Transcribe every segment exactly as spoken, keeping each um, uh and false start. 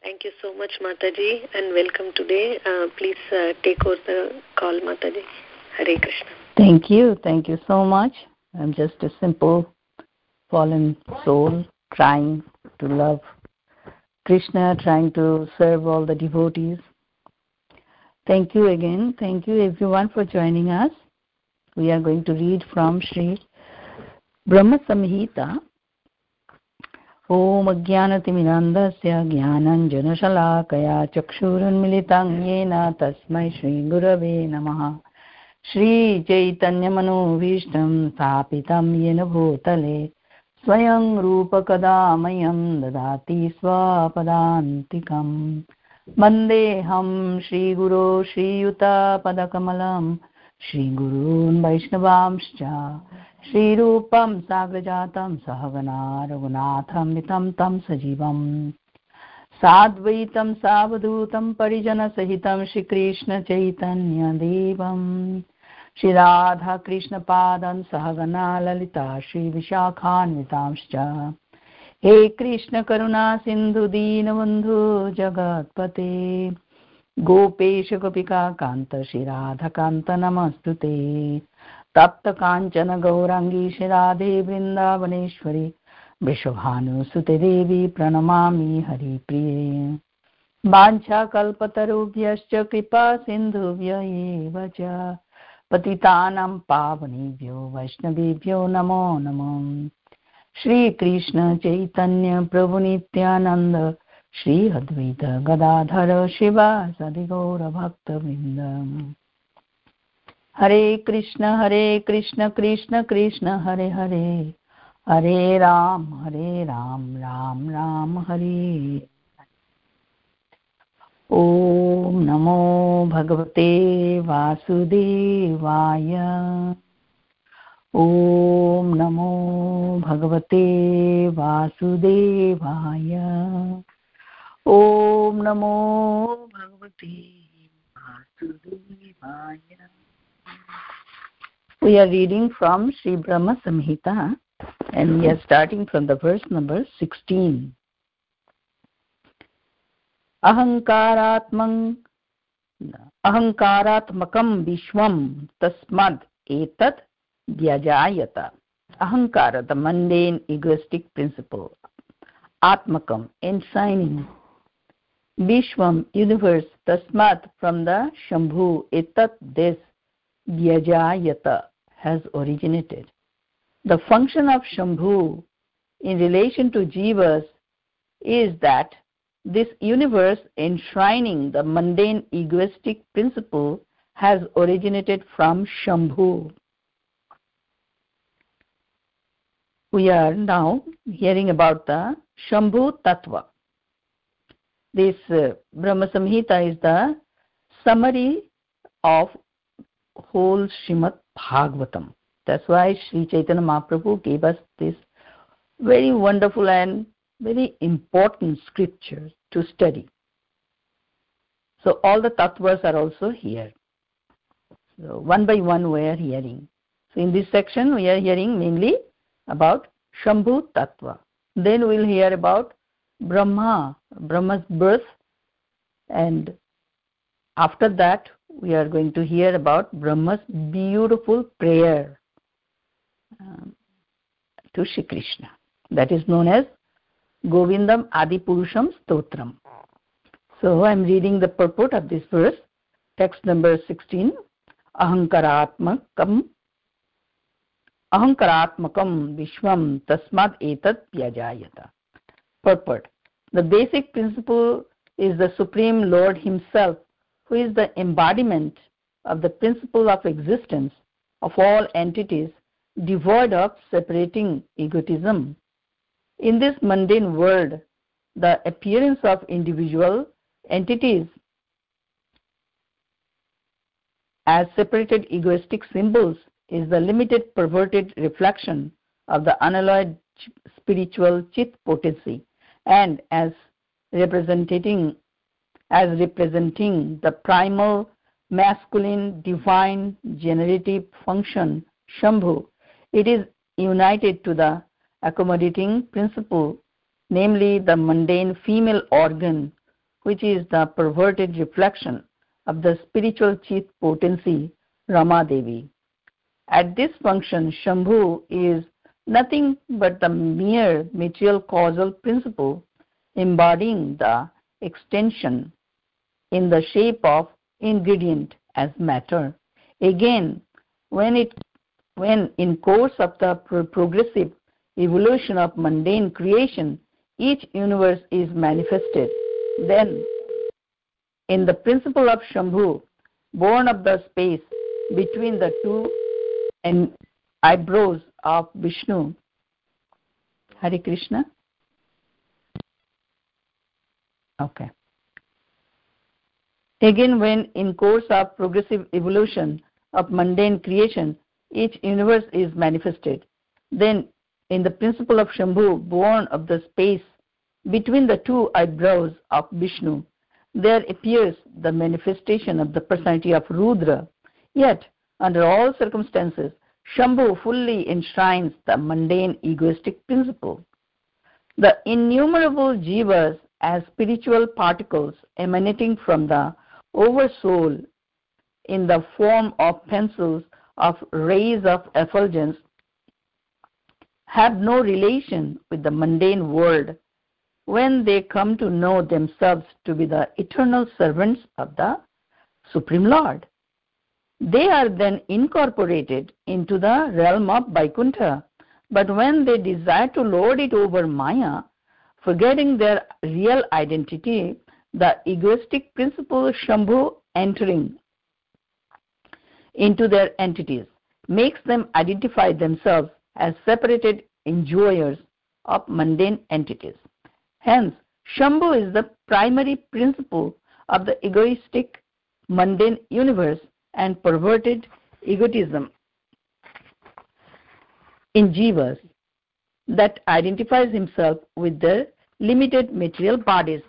Thank you so much, Mataji, and welcome today. Uh, please uh, take over the call, Mataji. Hare Krishna. Thank you. Thank you so much. I'm just a simple fallen soul trying to love Krishna, trying to serve all the devotees. Thank you again. Thank you everyone for joining us. We are going to read from Sri Brahma Samhita. Om Ajnanatimirandasya Jnananjanashalakaya Chakshurunmilitam Yena Tasmai Shri Gurave Namaha. Shri Chaitanya Manobhishtam Sthapitam Yena Bhutale Swayam Rupa Kadamayam Dadati Swapadantikam Vandeham Shri Guru Shri Yuta Padakamalam Shri Gurun Vaishnavamscha Shri Rupam Sagrajatam Sahagana Raghunatham Nitam Tam Sajivam Sadvaitam Savadhutam Parijana Sahitam Shri Krishna Chaitanya Devam Shri Radha Krishna Padan Sahagana Lalita Shri Vishakhan Vitamscha He Krishna Karuna Sindhu Dinabandhu Jagatpate Gopesha Gopika Kanta Shri Radha Kanta Namastute Tapta Kanchana Gaurangi Shri Radhe Vrindavaneshwari Vrishabhanu Sute Devi Pranamami Hari Priye Vancha Kalpatarubhyascha Kripa Sindhuvya eva cha Patitanam Pavanebhyo Vaishnavebhyo Namo Namo Shri Krishna Chaitanya Prabhu Nityananda Shri Advaita Gadadhara Shiva Sadigaura Bhakta Vrindam Hare Krishna Hare Krishna Krishna Krishna Hare Hare Hare Ram Hare Ram Ram Ram Hare Om Namo Bhagavate Vasudevaya Om Namo Bhagavate Vasudevaya Om Namo Bhagavate Vasudevaya. We are reading from Sri Brahma Samhita and we are starting from the verse number sixteen. Ahankaratmang Ahankaratmakam Vishwam Tasmad Etat Vyajayata. Ahankara, the mundane egoistic principle. Atmakam, ensigning. Vishwam, universe. Tasmat, from the Shambhu. Etat, this. Vyajayata, has originated. The function of Shambhu in relation to Jivas is that this universe enshrining the mundane egoistic principle has originated from Shambhu. We are now hearing about the Shambhu Tattva. This uh, Brahma Samhita is the summary of whole Srimad Bhagavatam. That's why Sri Chaitanya Mahaprabhu gave us this very wonderful and very important scripture to study. So all the tattvas are also here. So one by one we are hearing. So in this section we are hearing mainly about Shambhu Tattva. Then we'll hear about Brahma, Brahma's birth, and after that we are going to hear about Brahma's beautiful prayer um, to Shri Krishna. That is known as Govindam Adipurusham Stotram. So I am reading the purport of this verse, text number sixteen. Ahankaratmakam Ahankaratmakam Vishwam Tasmad Etat Vyajayata. Purport. The basic principle is the Supreme Lord Himself, who is the embodiment of the principle of existence of all entities, devoid of separating egotism. In this mundane world, the appearance of individual entities as separated egoistic symbols is the limited perverted reflection of the unalloyed spiritual chit potency, and as representing as representing the primal masculine divine generative function Shambhu, it is united to the accommodating principle, namely the mundane female organ which is the perverted reflection of the spiritual chief potency, Rama Devi. At this function, Shambhu is nothing but the mere material causal principle embodying the extension in the shape of ingredient as matter. Again, when it when in course of the pro- progressive evolution of mundane creation, each universe is manifested, then in the principle of Shambhu, born of the space between the two and eyebrows of Vishnu. Hare Krishna. Okay. Again, when in course of progressive evolution of mundane creation, each universe is manifested, then in the principle of Shambhu, born of the space between the two eyebrows of Vishnu, there appears the manifestation of the personality of Rudra. Yet, under all circumstances, Shambhu fully enshrines the mundane egoistic principle. The innumerable jivas as spiritual particles emanating from the oversoul in the form of pencils of rays of effulgence have no relation with the mundane world when they come to know themselves to be the eternal servants of the Supreme Lord. They are then incorporated into the realm of Vaikuntha, but when they desire to lord it over Maya, forgetting their real identity, the egoistic principle Shambhu entering into their entities makes them identify themselves as separated enjoyers of mundane entities. Hence, Shambhu is the primary principle of the egoistic mundane universe and perverted egotism in jivas that identifies himself with their limited material bodies.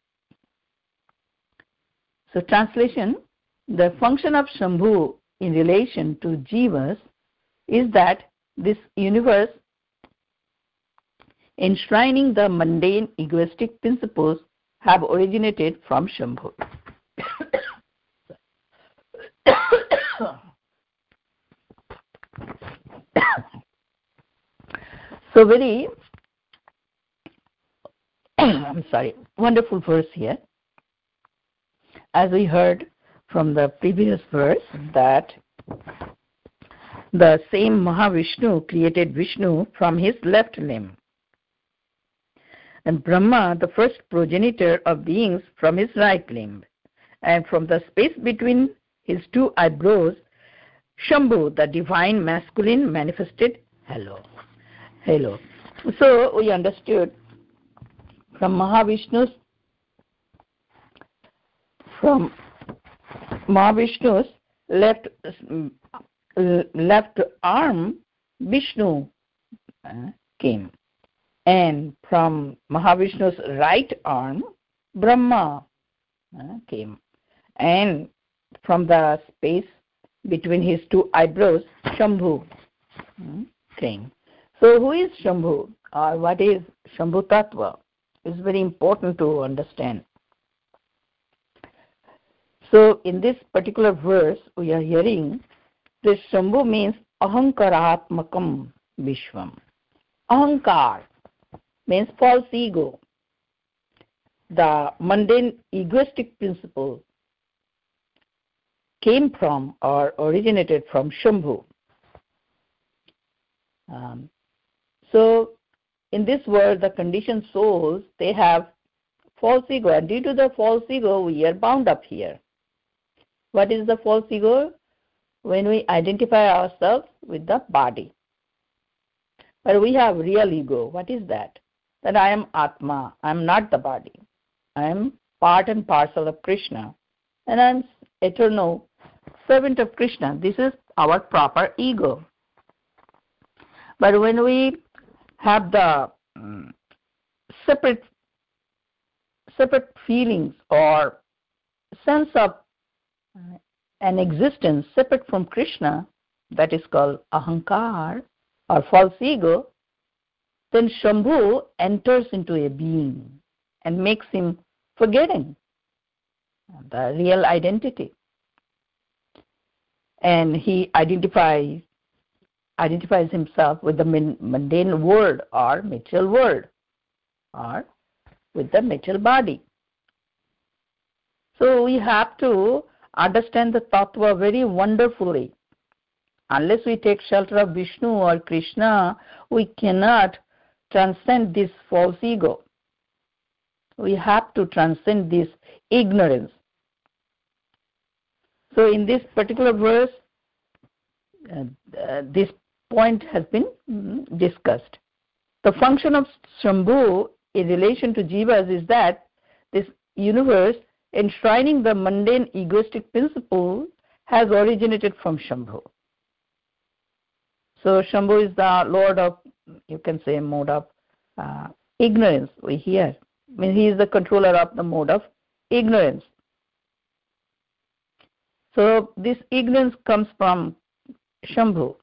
So, translation: the function of Shambhu in relation to jivas is that this universe, enshrining the mundane egoistic principles, have originated from Shambhu. So very, I'm sorry, wonderful verse here. As we heard from the previous verse that the same Mahavishnu created Vishnu from his left limb, and Brahma, the first progenitor of beings, from his right limb, and from the space between his two eyebrows, Shambhu, the divine masculine, manifested hello. Hello. So we understood from Mahavishnu's from Mahavishnu's left left arm, Vishnu uh, came, and from Mahavishnu's right arm, Brahma uh, came, and from the space between his two eyebrows, Shambhu uh, came. So who is Shambhu, or what is Shambhu Tattva? It's very important to understand. So in this particular verse, we are hearing this Shambhu means ahankaratmakam vishvam. Ahankar means false ego. The mundane egoistic principle came from or originated from Shambhu. Um, so in this world, the conditioned souls, they have false ego, and due to the false ego, we are bound up here. What is the false ego? When we identify ourselves with the body. But we have real ego. What is that? That I am Atma. I am not the body. I am part and parcel of Krishna. And I am eternal servant of Krishna. This is our proper ego. But when we have the um, separate separate feelings or sense of uh, an existence separate from Krishna, that is called ahankar or false ego, then Shambhu enters into a being and makes him forgetting the real identity. And he identifies identifies himself with the mundane world or material world or with the material body. So we have to understand the tattva very wonderfully. Unless we take shelter of Vishnu or Krishna, we cannot transcend this false ego. We have to transcend this ignorance. So in this particular verse, uh, uh, this point has been mm, discussed. The function of Shambhu in relation to jivas is that this universe, enshrining the mundane egoistic principle, has originated from Shambhu. So Shambhu is the lord of, you can say, mode of uh, ignorance. We hear. I mean, he is the controller of the mode of ignorance. So this ignorance comes from Shambhu.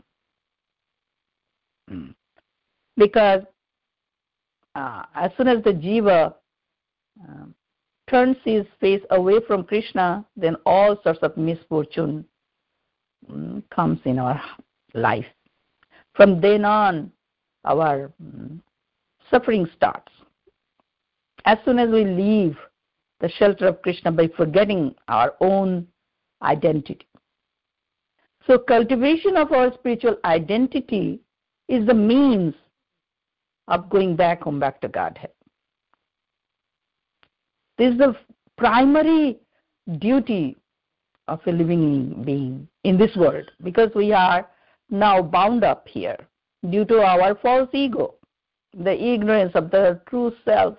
Because uh, as soon as the jiva uh, turns his face away from Krishna, then all sorts of misfortune um, comes in our life. From then on, our um, suffering starts. As soon as we leave the shelter of Krishna by forgetting our own identity. So cultivation of our spiritual identity is the means of going back home, back to Godhead. This is the primary duty of a living being in this world, because we are now bound up here due to our false ego, the ignorance of the true self.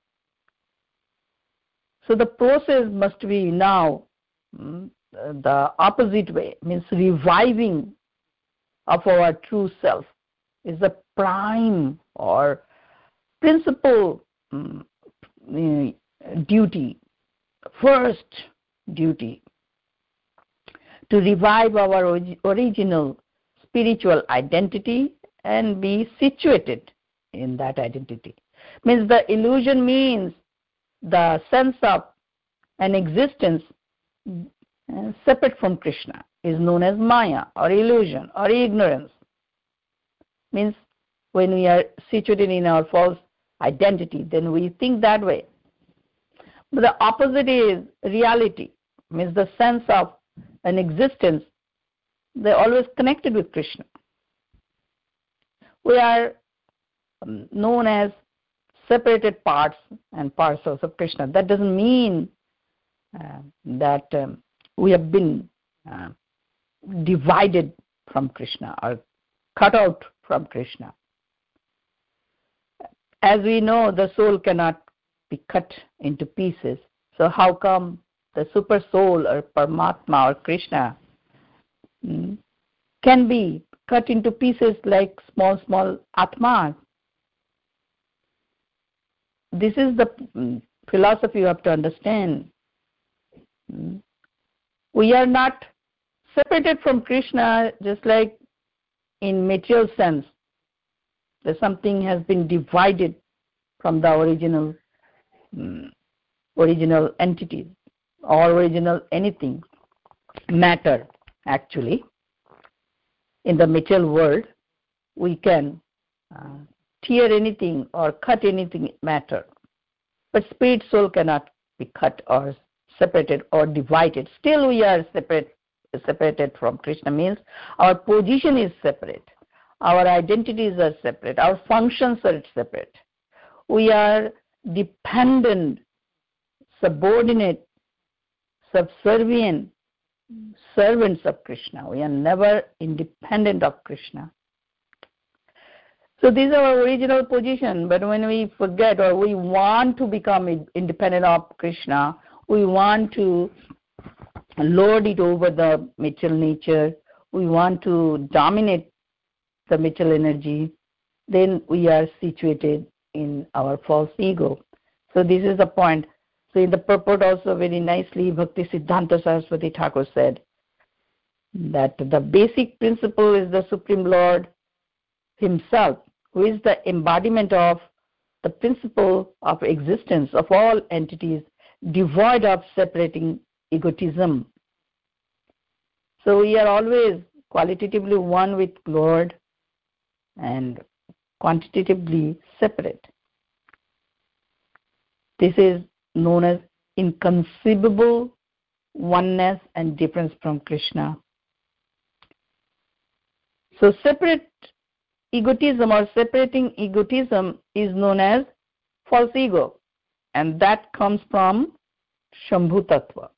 So the process must be now mm, the opposite way, means reviving of our true self is the prime or principal um, duty, first duty, to revive our orig- original spiritual identity and be situated in that identity. Means the illusion means the sense of an existence uh, separate from Krishna is known as Maya or illusion or ignorance. Means when we are situated in our false identity, then we think that way. But the opposite is reality, means the sense of an existence. They're always connected with Krishna. We are um, known as separated parts and parcels of Krishna. That doesn't mean uh, that um, we have been uh, divided from Krishna or cut out from Krishna. As we know, the soul cannot be cut into pieces. So how come the super soul or Paramatma or Krishna mm, can be cut into pieces like small, small Atmas? This is the mm, philosophy you have to understand. Mm. We are not separated from Krishna just like in material sense. That something has been divided from the original um, original entity or original anything, matter actually. In the material world, we can uh, tear anything or cut anything matter. But spirit soul cannot be cut or separated or divided. Still we are separate, separated from Krishna, means our position is separate. Our identities are separate. Our functions are separate. We are dependent, subordinate, subservient servants of Krishna. We are never independent of Krishna. So this is our original position, but when we forget or we want to become independent of Krishna, we want to lord it over the material nature, we want to dominate the material energy, then we are situated in our false ego. So this is the point. So in the purport also very nicely, Bhakti Siddhanta Saraswati Thakur said that the basic principle is the Supreme Lord Himself, who is the embodiment of the principle of existence of all entities devoid of separating egotism. So we are always qualitatively one with Lord and quantitatively separate. This is known as inconceivable oneness and difference from Krishna. So separate egotism or separating egotism is known as false ego, and that comes from Shambhu Tattva.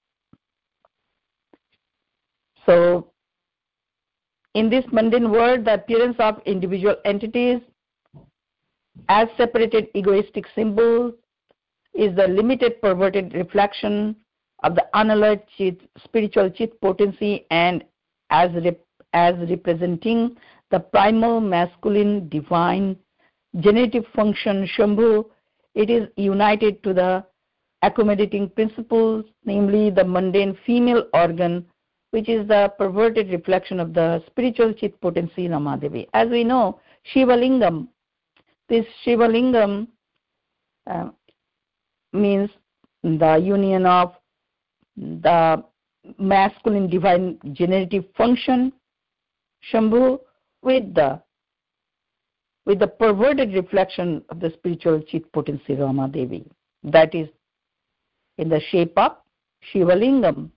So in this mundane world, the appearance of individual entities as separated egoistic symbols is the limited perverted reflection of the unalloyed chit, spiritual chit potency, and as rep, as representing the primal masculine divine generative function Shambhu, it is united to the accommodating principles, namely the mundane female organ, which is the perverted reflection of the spiritual chit potency Ramadevi. As we know, Shiva Lingam, this Shiva Lingam uh, means the union of the masculine divine generative function Shambhu with the with the perverted reflection of the spiritual chit potency Ramadevi. That is in the shape of Shiva Lingam.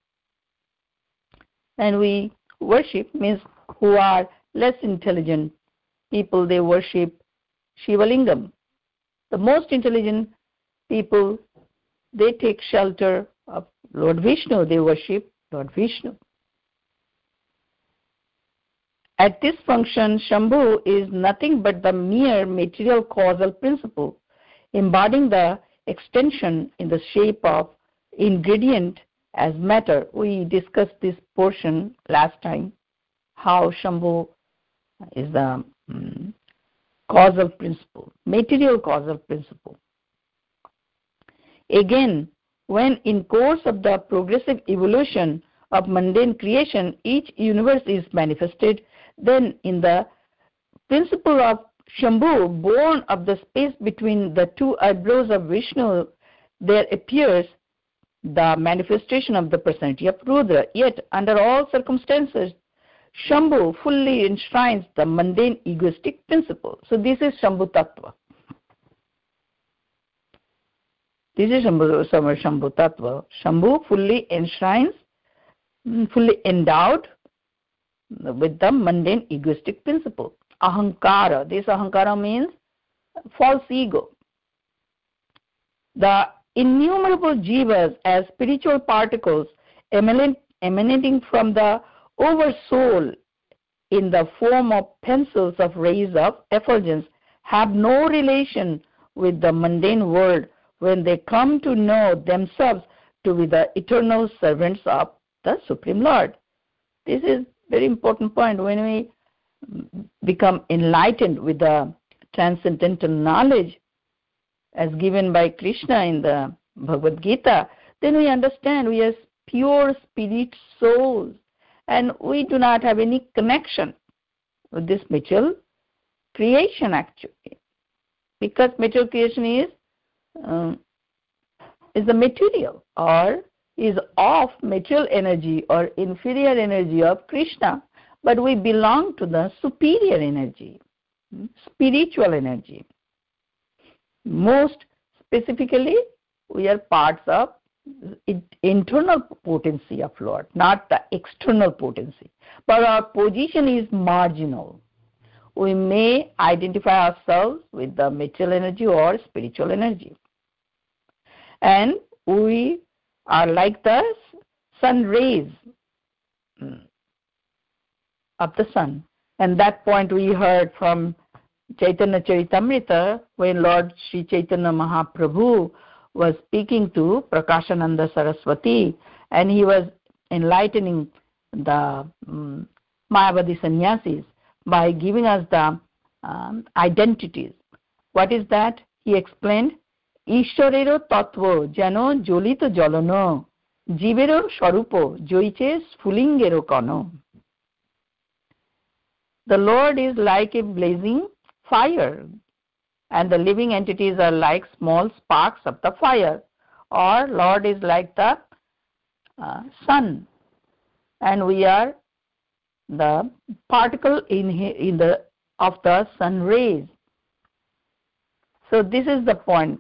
And we worship means who are less intelligent people, they worship Shiva Lingam. The most intelligent people, they take shelter of Lord Vishnu, they worship Lord Vishnu. At this function, Shambhu is nothing but the mere material causal principle, embodying the extension in the shape of ingredient as matter. We discussed this portion last time, how Shambhu is the um, causal principle, material causal principle. Again, when in course of the progressive evolution of mundane creation, each universe is manifested, then in the principle of Shambhu, born of the space between the two eyebrows of Vishnu, there appears the manifestation of the personality of Rudra. Yet, under all circumstances, Shambhu fully enshrines the mundane egoistic principle. So this is Shambhu Tattva. This is Shambhu, Shambhu Tattva. Shambhu fully enshrines, fully endowed with the mundane egoistic principle. Ahankara. This ahankara means false ego. The innumerable jivas as spiritual particles emanating from the oversoul in the form of pencils of rays of effulgence have no relation with the mundane world when they come to know themselves to be the eternal servants of the Supreme Lord. This is very important point. When we become enlightened with the transcendental knowledge as given by Krishna in the Bhagavad Gita, then we understand we are pure spirit souls and we do not have any connection with this material creation actually. Because material creation is um, is the material or is of material energy or inferior energy of Krishna, but we belong to the superior energy, spiritual energy. Most specifically, we are parts of internal potency of Lord, not the external potency. But our position is marginal. We may identify ourselves with the material energy or spiritual energy. And we are like the sun rays of the sun. And that point we heard from Chaitanya Charitamrita when Lord Sri Chaitanya Mahaprabhu was speaking to Prakashananda Saraswati, and he was enlightening the um, Mayavadi sannyasis by giving us the um, identities. What is that? He explained, Ishwarero tattva jano jolito jalono, jivero sharupo joiche sphulingero kano. The Lord is like a blazing fire, and the living entities are like small sparks of the fire. or Lord is like the uh, sun, and we are the particle in in the of the sun rays. So this is the point.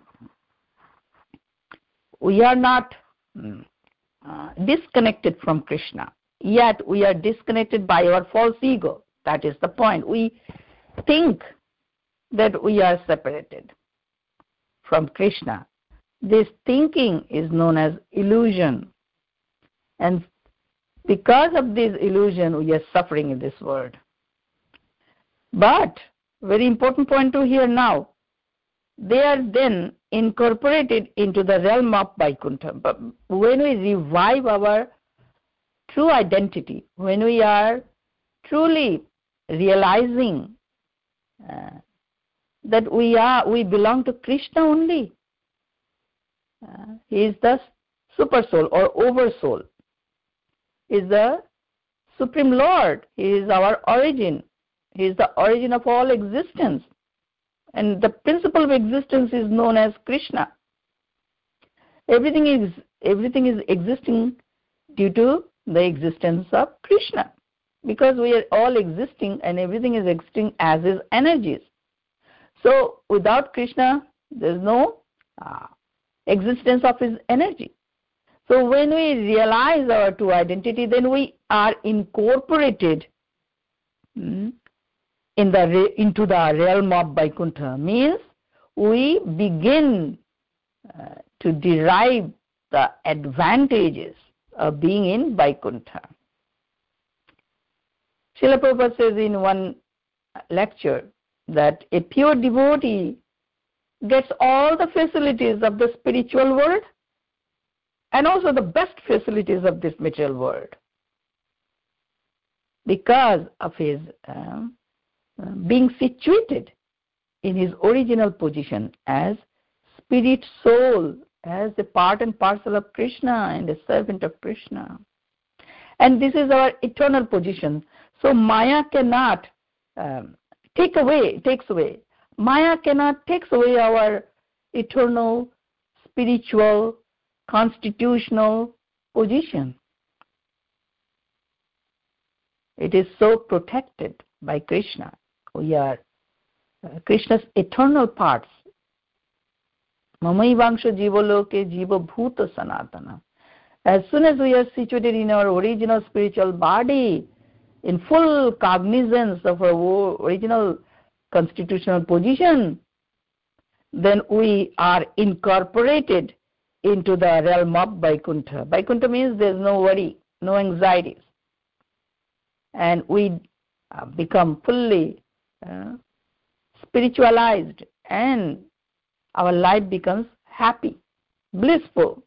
We are not uh, disconnected from Krishna, yet we are disconnected by our false ego. That is the point. We think that we are separated from Krishna. This thinking is known as illusion, and because of this illusion we are suffering in this world. But very important point to hear now, they are then incorporated into the realm of Vaikuntha. But when we revive our true identity, when we are truly realizing uh, that we are we belong to Krishna only, uh, he is the super soul or oversoul, he is the Supreme Lord, he is our origin, he is the origin of all existence. And the principle of existence is known as Krishna. Everything is everything is existing due to the existence of Krishna, because we are all existing and everything is existing as his energies. So without Krishna, there is no uh, existence of his energy. So when we realize our true identity, then we are incorporated hmm, in the into the realm of Vaikuntha. Means we begin uh, to derive the advantages of being in Vaikuntha. Srila Prabhupada says in one lecture that a pure devotee gets all the facilities of the spiritual world and also the best facilities of this material world because of his um, being situated in his original position as spirit soul, as a part and parcel of Krishna and a servant of Krishna. And this is our eternal position. So Maya cannot um, take away, takes away. Maya cannot takes away our eternal, spiritual, constitutional position. It is so protected by Krishna. We are uh, Krishna's eternal parts. Mamaivangsha jivaloke jiva bhuta sanatana. As soon as we are situated in our original spiritual body, in full cognizance of our original constitutional position, then we are incorporated into the realm of Vaikuntha. Vaikuntha means there is no worry, no anxieties. And we uh, become fully uh, spiritualized, and our life becomes happy, blissful.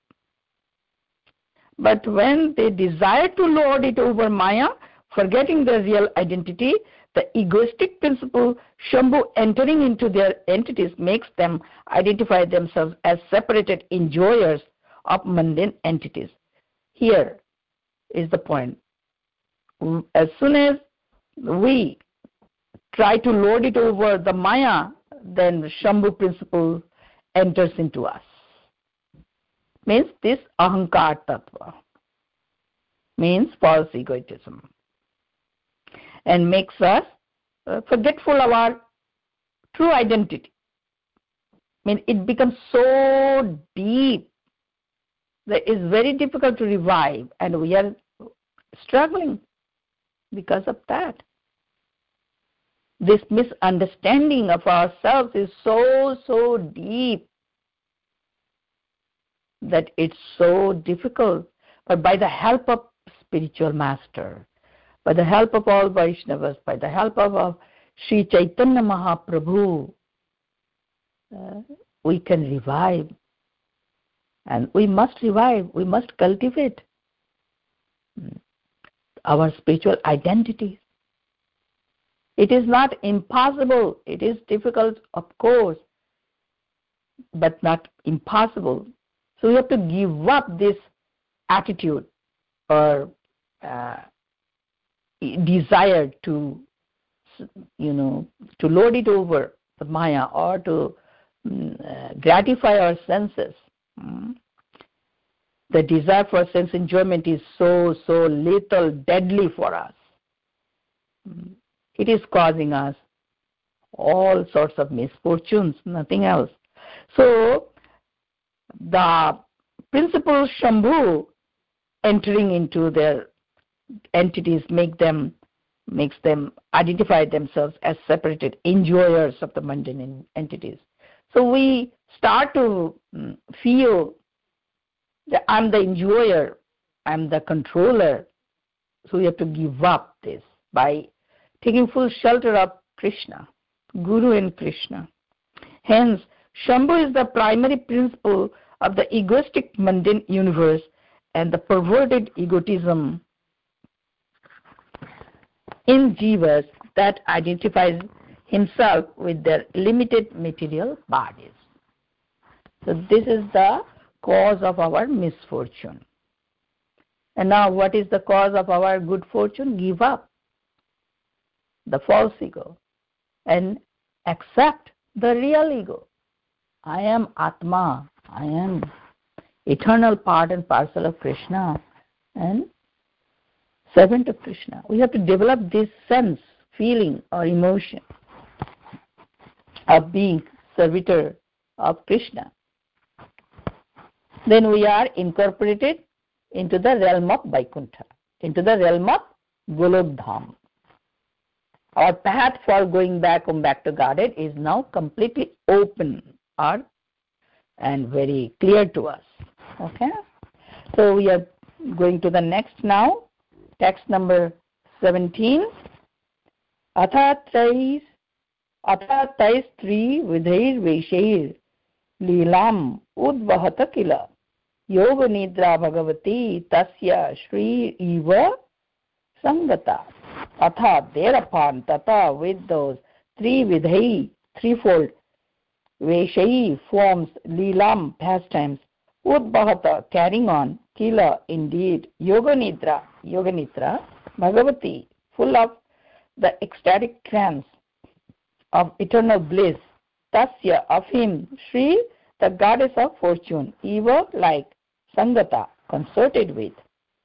But when they desire to lord it over Maya, forgetting their real identity, the egoistic principle Shambhu entering into their entities makes them identify themselves as separated enjoyers of mundane entities. Here is the point. As soon as we try to lord it over the Maya, then the Shambhu principle enters into us. Means this ahankar tattva, means false egotism, and makes us uh, forgetful of our true identity. I mean, it becomes so deep that it is very difficult to revive, and we are struggling because of that. This misunderstanding of ourselves is so, so deep that it's so difficult. But by the help of spiritual master, by the help of all Vaishnavas, by the help of, of Sri Chaitanya Mahaprabhu, uh, we can revive. And we must revive, we must cultivate our spiritual identities. It is not impossible, it is difficult, of course, but not impossible. So we have to give up this attitude or uh, desire to, you know, to lord it over the Maya or to um, uh, gratify our senses. Mm. the desire for sense enjoyment is so, so lethal, deadly for us. It is causing us all sorts of misfortunes, nothing else. So, the principal Shambhu entering into their entities make them makes them identify themselves as separated enjoyers of the mundane entities. So we start to feel that I'm the enjoyer, I'm the controller. So we have to give up this by taking full shelter of Krishna, Guru and Krishna. Hence, Shambhu is the primary principle of the egoistic mundane universe and the perverted egotism in jivas that identifies himself with their limited material bodies. So this is the cause of our misfortune. And now what is the cause of our good fortune? Give up the false ego and accept the real ego. I am Atma. I am eternal part and parcel of Krishna and servant of Krishna. We have to develop this sense, feeling or emotion of being servitor of Krishna. Then we are incorporated into the realm of Vaikuntha, into the realm of Golok Dham. Our path for going back home, back to Godhead is now completely open or, and very clear to us. Okay? So we are going to the next now. Text number seventeen. Atha tais atha tais tri vidhair veshair lilam udvahata kila yoga nidra bhagavati tasya shri eva sangata. Atha thereupon tata with those three vidhai, threefold veshai forms, lilam pastimes, udbahata carrying on, kila indeed, yoga nidra, yoga nidra, bhagavati full of the ecstatic trance of eternal bliss, tasya of him, Shri the goddess of fortune, eva like, sangata consorted with.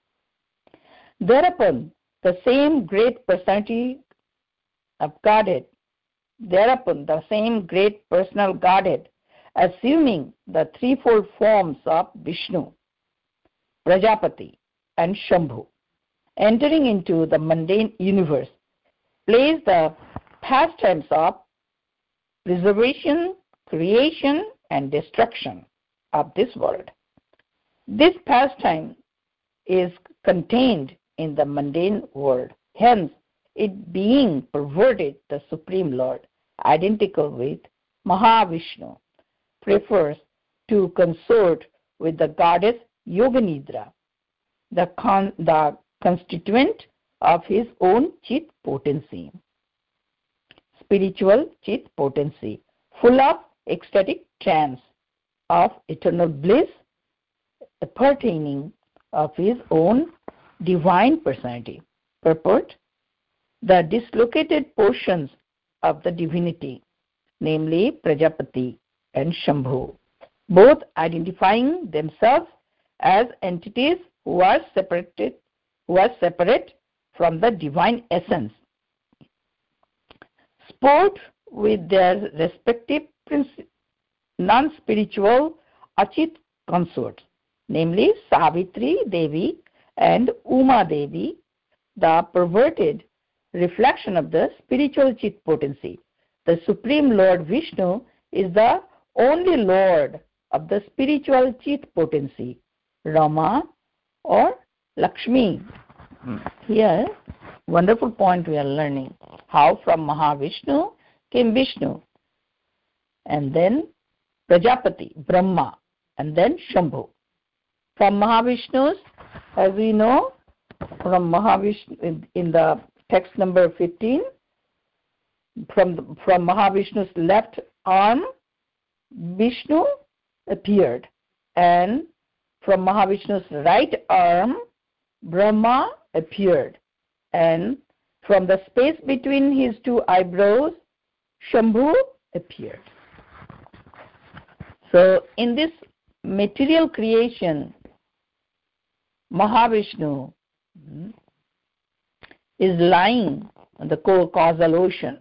Thereupon the same great personality of Godhead, thereupon the same great personal Godhead, assuming the threefold forms of Vishnu, Prajapati and Shambhu, entering into the mundane universe, plays the pastimes of preservation, creation and destruction of this world. This pastime is contained in the mundane world. Hence, it being perverted, the Supreme Lord, identical with Mahavishnu, prefers to consort with the goddess Yoganidra, the, con- the constituent of his own Chit potency, spiritual Chit potency, full of ecstatic trance of eternal bliss, pertaining of his own divine personality. Purport: the dislocated portions of the divinity, namely Prajapati and Shambhu, both identifying themselves as entities who are separated, who are separate from the divine essence, sport with their respective non-spiritual Achit consorts, namely Savitri Devi and Uma Devi, the perverted reflection of the spiritual Chit potency. The Supreme Lord Vishnu is the only Lord of the spiritual Chit potency, Rama or Lakshmi. Here, wonderful point we are learning. How from Mahavishnu came Vishnu, and then Prajapati, Brahma, and then Shambhu. From Mahavishnu's, as we know, from Mahavishnu, in, in the text number fifteen, from, the, from Mahavishnu's left arm, Vishnu appeared, and from Mahavishnu's right arm, Brahma appeared, and from the space between his two eyebrows, Shambhu appeared. So in this material creation, Mahavishnu mm, is lying on the causal ocean.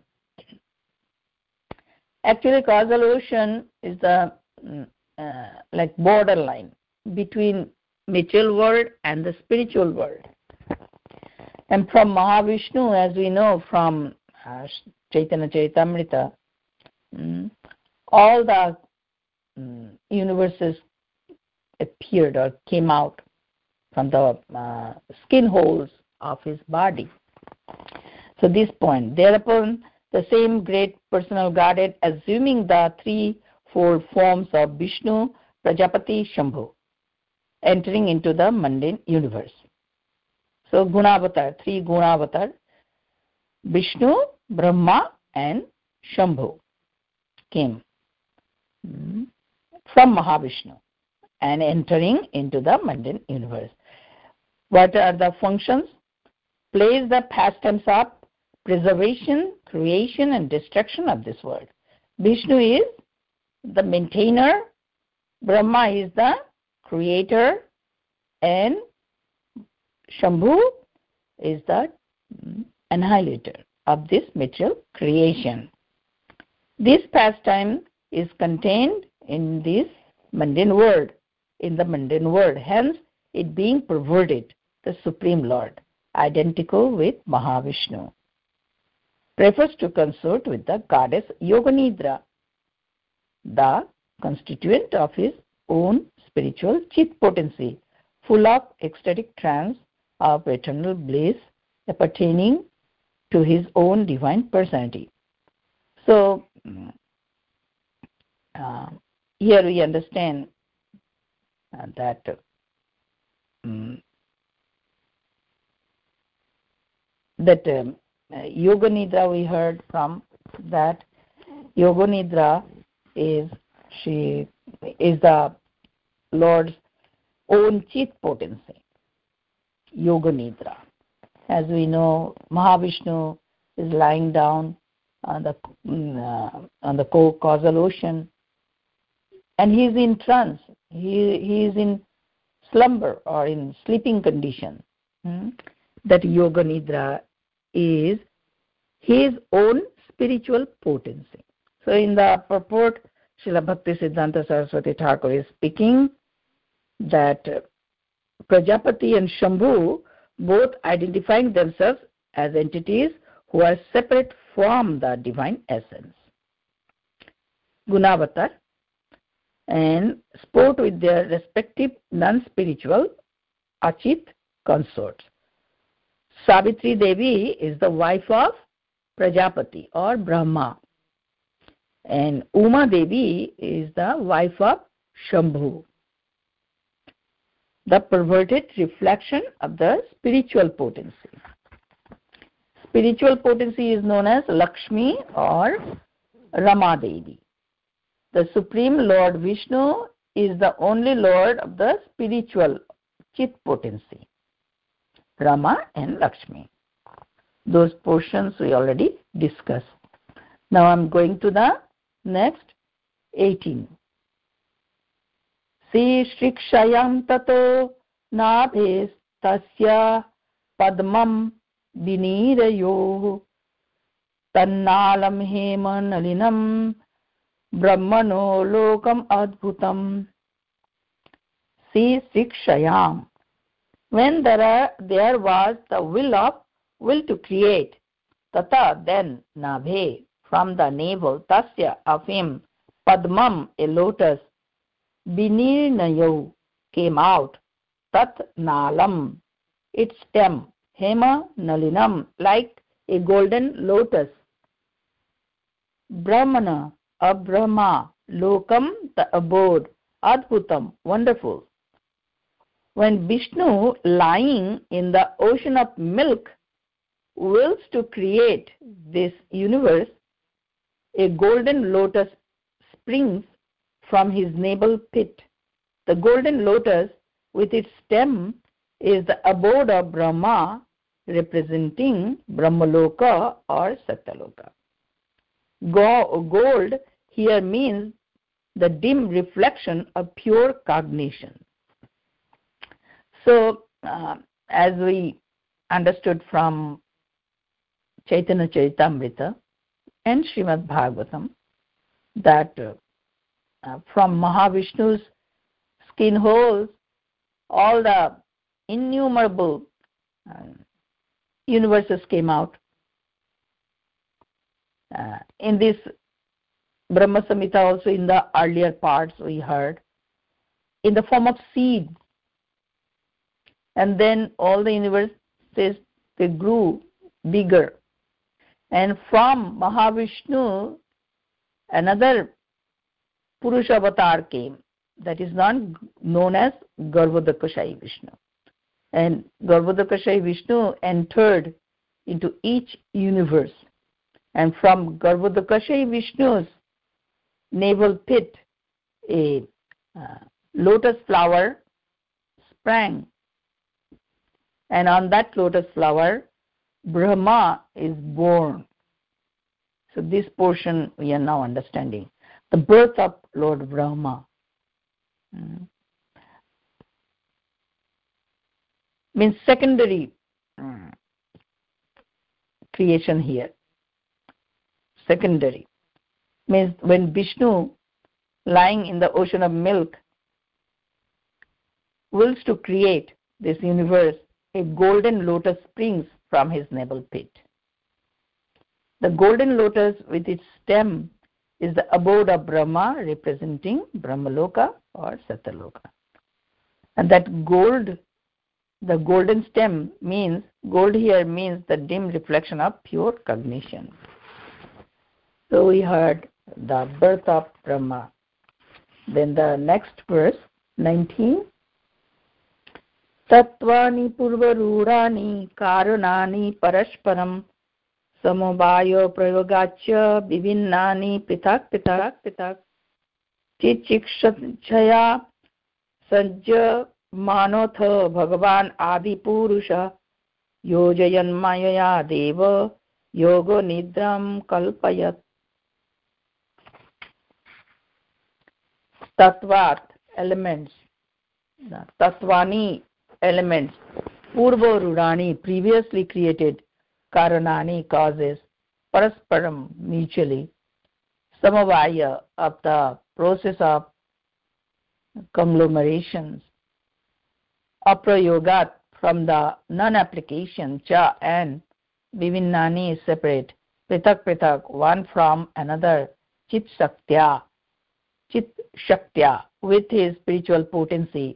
Actually, causal ocean is the uh, like borderline between material world and the spiritual world. And from Mahavishnu, as we know from uh, Chaitanya Charitamrita, mm, all the mm, universes appeared or came out from the uh, skin holes of his body. So this point, thereupon the same great personal Godhead, assuming the threefold forms of Vishnu, Prajapati, Shambhu, entering into the mundane universe. So Gunavatar, three Gunavatar, Vishnu, Brahma and Shambhu came mm, from Mahavishnu and entering into the mundane universe. What are the functions? Plays the pastimes of preservation, creation and destruction of this world. Vishnu is the maintainer, Brahma is the creator, and Shambhu is the annihilator of this material creation. This pastime is contained in this mundane world, in the mundane world, hence it being perverted, the Supreme Lord, identical with Mahavishnu, prefers to consort with the goddess Yoganidra, the constituent of his own spiritual chit potency, full of ecstatic trance of eternal bliss appertaining to his own divine personality. So, uh, here we understand uh, that um, that um, uh, Yoga Nidra we heard from, that Yoga Nidra is she is the Lord's own chit potency, Yoga Nidra. As we know, Mahavishnu is lying down on the uh, on the causal ocean, and he is in trance. He he is in slumber or in sleeping condition. Hmm? That Yoga Nidra is his own spiritual potency. So in the purport, Srila Bhakti Siddhanta Saraswati Thakur is speaking that Prajapati and Shambhu both identifying themselves as entities who are separate from the divine essence. Gunavatar, and sport with their respective non-spiritual Achit consorts. Savitri Devi is the wife of Prajapati or Brahma, and Uma Devi is the wife of Shambhu, the perverted reflection of the spiritual potency. Spiritual potency is known as Lakshmi or Rama Devi. The Supreme Lord Vishnu is the only Lord of the spiritual chit potency, Rama and Lakshmi. Those portions we already discussed. Now I am going to the next eighteen. Si Shrikshayam tato nabhes tasya padmam vinirayo tannalam hema nalinam brahmano lokam adbhutam. Si Shrikshayam. When there, are, there was the will of will to create, tata then nabhe, from the navel, tasya of him, padmam, a lotus, binirnayo, came out, tat nalam, its stem, hema nalinam, like a golden lotus, brahmana, a Brahma, lokam, the abode, adbhutam, wonderful. When Vishnu, lying in the ocean of milk, wills to create this universe, a golden lotus springs from his navel pit. The golden lotus with its stem is the abode of Brahma, representing Brahmaloka or Satyaloka. Gold here means the dim reflection of pure cognition. So uh, as we understood from Chaitanya Charitamrita and Srimad Bhagavatam, that uh, uh, from Mahavishnu's skin holes, all the innumerable uh, universes came out. Uh, in this Brahma Samhita also, in the earlier parts we heard, in the form of seed. And then all the universes, they grew bigger. And from Mahavishnu, another Purusha avatar came, that is not known as Garbhodakashayi Vishnu. And Garbhodakashayi Vishnu entered into each universe. And from Garbhodakashayi Vishnu's navel pit, a uh, lotus flower sprang. And on that lotus flower, Brahma is born. So this portion we are now understanding. The birth of Lord Brahma. Mm. Means secondary mm, creation here. Secondary. Means when Vishnu, lying in the ocean of milk, wills to create this universe, a golden lotus springs from his navel pit. The golden lotus with its stem is the abode of Brahma, representing Brahmaloka or Satyaloka. And that gold, the golden stem means, gold here means the dim reflection of pure cognition. So we heard the birth of Brahma. Then the next verse, nineteen. Tattvani purvarurani karunani parashparam samobhayo prayogaccha vivinnani pitak pitak pitak chichikshaya sajja manoth bhagavan adi purusha yojayanmaya deva yoga nidram kalpayat. Tattvat, elements. Tattvani, elements. Purva Rurani, previously created. Karanani, causes. Parasparam, mutually. Samavaya, of the process of conglomerations. Aprayogat, from the non-application. Cha, and. Vivinnani, separate. Pritak Pritak, one from another. Chit Shaktya, Chit Shaktya, with his spiritual potency.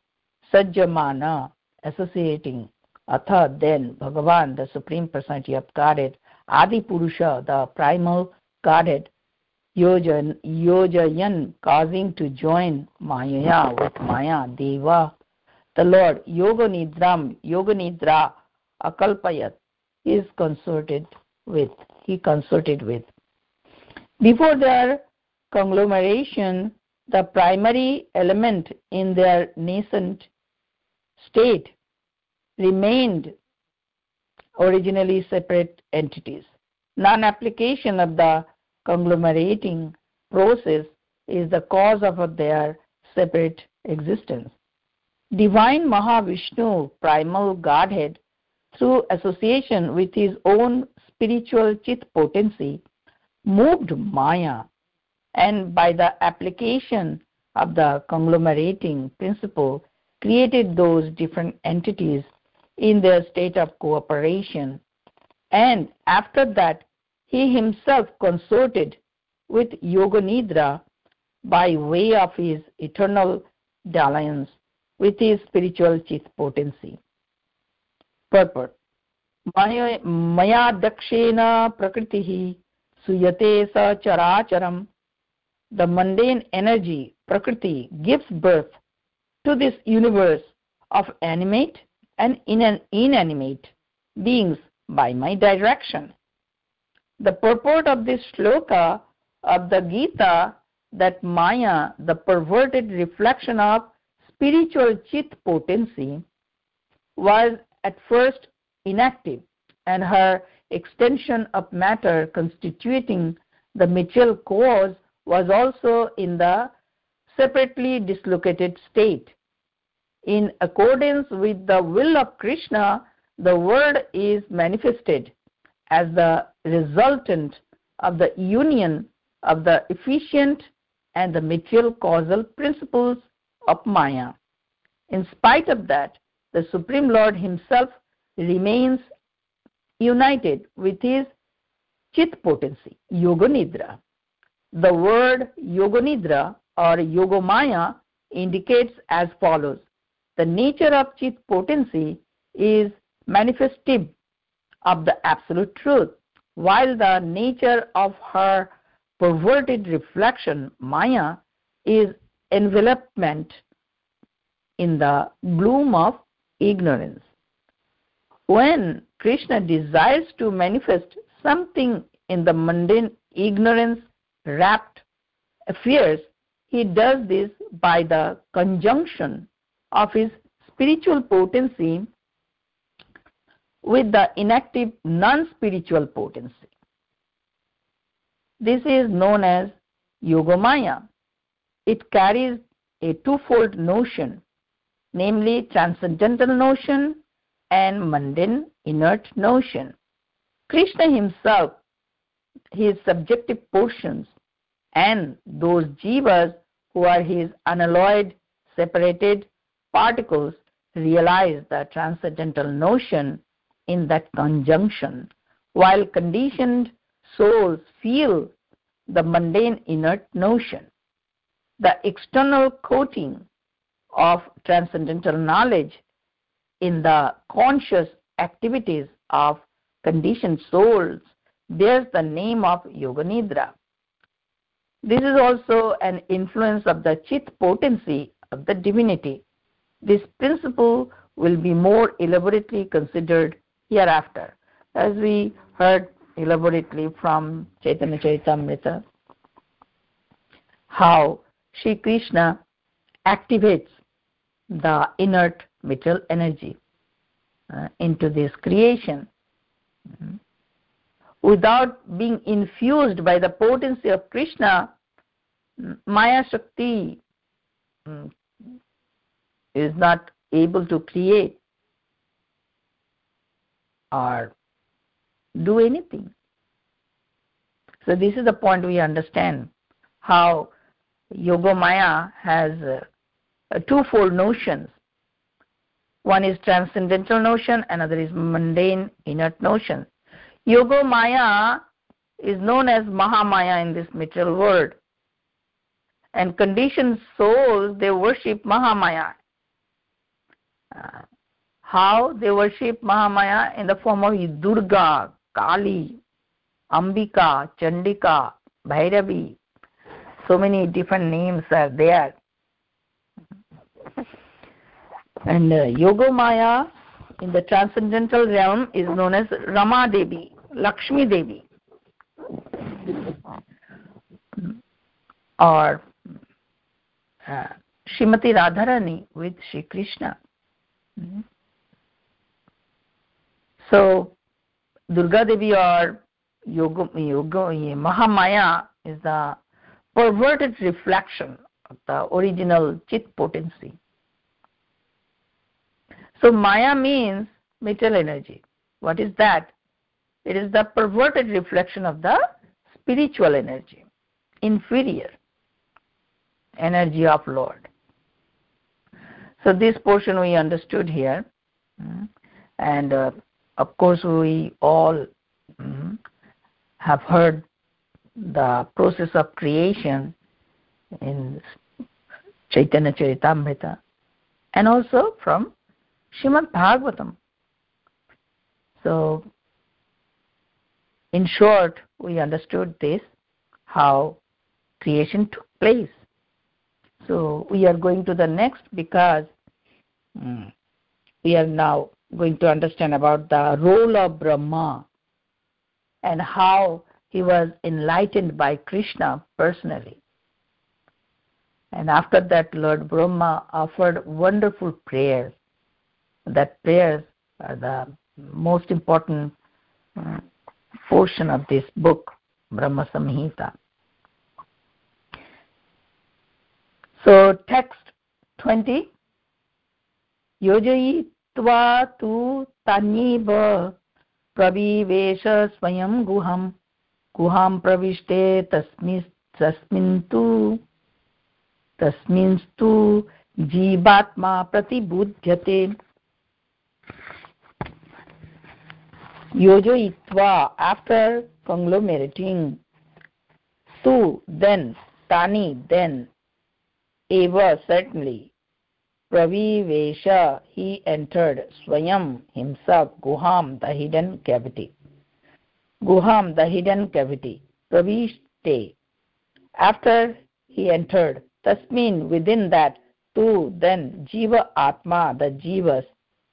Sajjamana, associating. Atha, then, Bhagavan, the Supreme Personality of Godhead. Adi Purusha, the primal Godhead. Yojan, Yojayan, causing to join Mayaya with Maya, Deva, the Lord. Yoga Nidram, Yoga Nidra, Akalpayat, is consorted with. He consorted with. Before their conglomeration, the primary element in their nascent state remained originally separate entities. Non-application of the conglomerating process is the cause of their separate existence. Divine Mahavishnu, primal Godhead, through association with his own spiritual chit potency, moved Maya, and by the application of the conglomerating principle, created those different entities in their state of cooperation. And after that, he himself consorted with Yoganidra by way of his eternal dalliance with his spiritual chit potency. Purport. Maya dakshena prakritihi suyate sa characharam. The mundane energy, Prakriti, gives birth to this universe of animate and inanimate beings by my direction. The purport of this shloka of the Gita, that Maya, the perverted reflection of spiritual chit potency, was at first inactive, and her extension of matter constituting the material cause was also in the separately dislocated state. in accordance with the will of Krishna, the world is manifested as the resultant of the union of the efficient and the material causal principles of Maya. In spite of that, the Supreme Lord himself remains united with his Chit potency, Yoganidra. The word Yoganidra or Yogomaya indicates as follows. The nature of Chit potency is manifestive of the absolute truth, while the nature of her perverted reflection, Maya, is envelopment in the gloom of ignorance. When Krishna desires to manifest something in the mundane ignorance-wrapped affairs, he does this by the conjunction of his spiritual potency with the inactive non-spiritual potency. This is known as Yogamaya. It carries a twofold notion, namely transcendental notion and mundane inert notion. Krishna himself, his subjective portions, and those jivas who are his unalloyed, separated particles realize the transcendental notion in that conjunction, while conditioned souls feel the mundane inert notion. The external coating of transcendental knowledge in the conscious activities of conditioned souls bears the name of Yoganidra. This is also an influence of the Chit potency of the divinity. This principle will be more elaborately considered hereafter, as we heard elaborately from Chaitanya Charitamrita, how Sri Krishna activates the inert material energy uh, into this creation. Mm-hmm. Without being infused by the potency of Krishna, Maya Shakti mm, is not able to create or do anything. So this is the point we understand how Yogamaya has uh, twofold notions. One is transcendental notion, another is mundane inert notion. Yogamaya is known as Mahamaya in this material world. And conditioned souls, they worship Mahamaya. Uh, how they worship Mahamaya? In the form of Durga, Kali, Ambika, Chandika, Bhairavi. So many different names are there. And uh, Yogamaya in the transcendental realm is known as Rama Devi, Lakshmi Devi, or uh, Srimati Radharani with Sri Krishna. Mm-hmm. So Durga Devi or Yoga, Yoga, Mahamaya is the perverted reflection of the original Chit potency. So Maya means material energy. What is that? It is the perverted reflection of the spiritual energy, inferior energy of Lord. So this portion we understood here, and uh, of course we all mm, have heard the process of creation in Chaitanya Charitamrita and also from Srimad Bhagavatam. So in short, we understood this, how creation took place. So we are going to the next because mm, we are now going to understand about the role of Brahma and how he was enlightened by Krishna personally. And after that, Lord Brahma offered wonderful prayers. That prayers are the most important uh, portion of this book, Brahma Samhita. So text twenty. Yojayitva tu tanyeva pravivesha swayam guham guham pravishte tasmis tasmintu tasminstu jivatma pratibudhyate. Yojayitva, after conglomerating, tu, then, tani, then, eva, certainly, pravivesha, he entered, swayam, himself, guham, the hidden cavity. Guham, the hidden cavity. Pravishte, after he entered, tasmin, within that, tu, then, jiva atma, the jivas,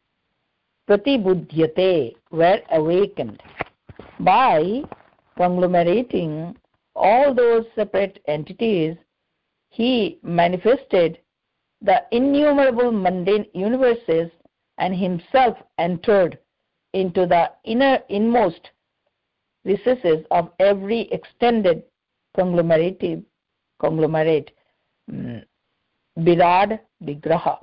pratibudhyate, were awakened. By conglomerating all those separate entities, he manifested the innumerable mundane universes and himself entered into the inner inmost recesses of every extended conglomerative conglomerate um, Birad Vigraha.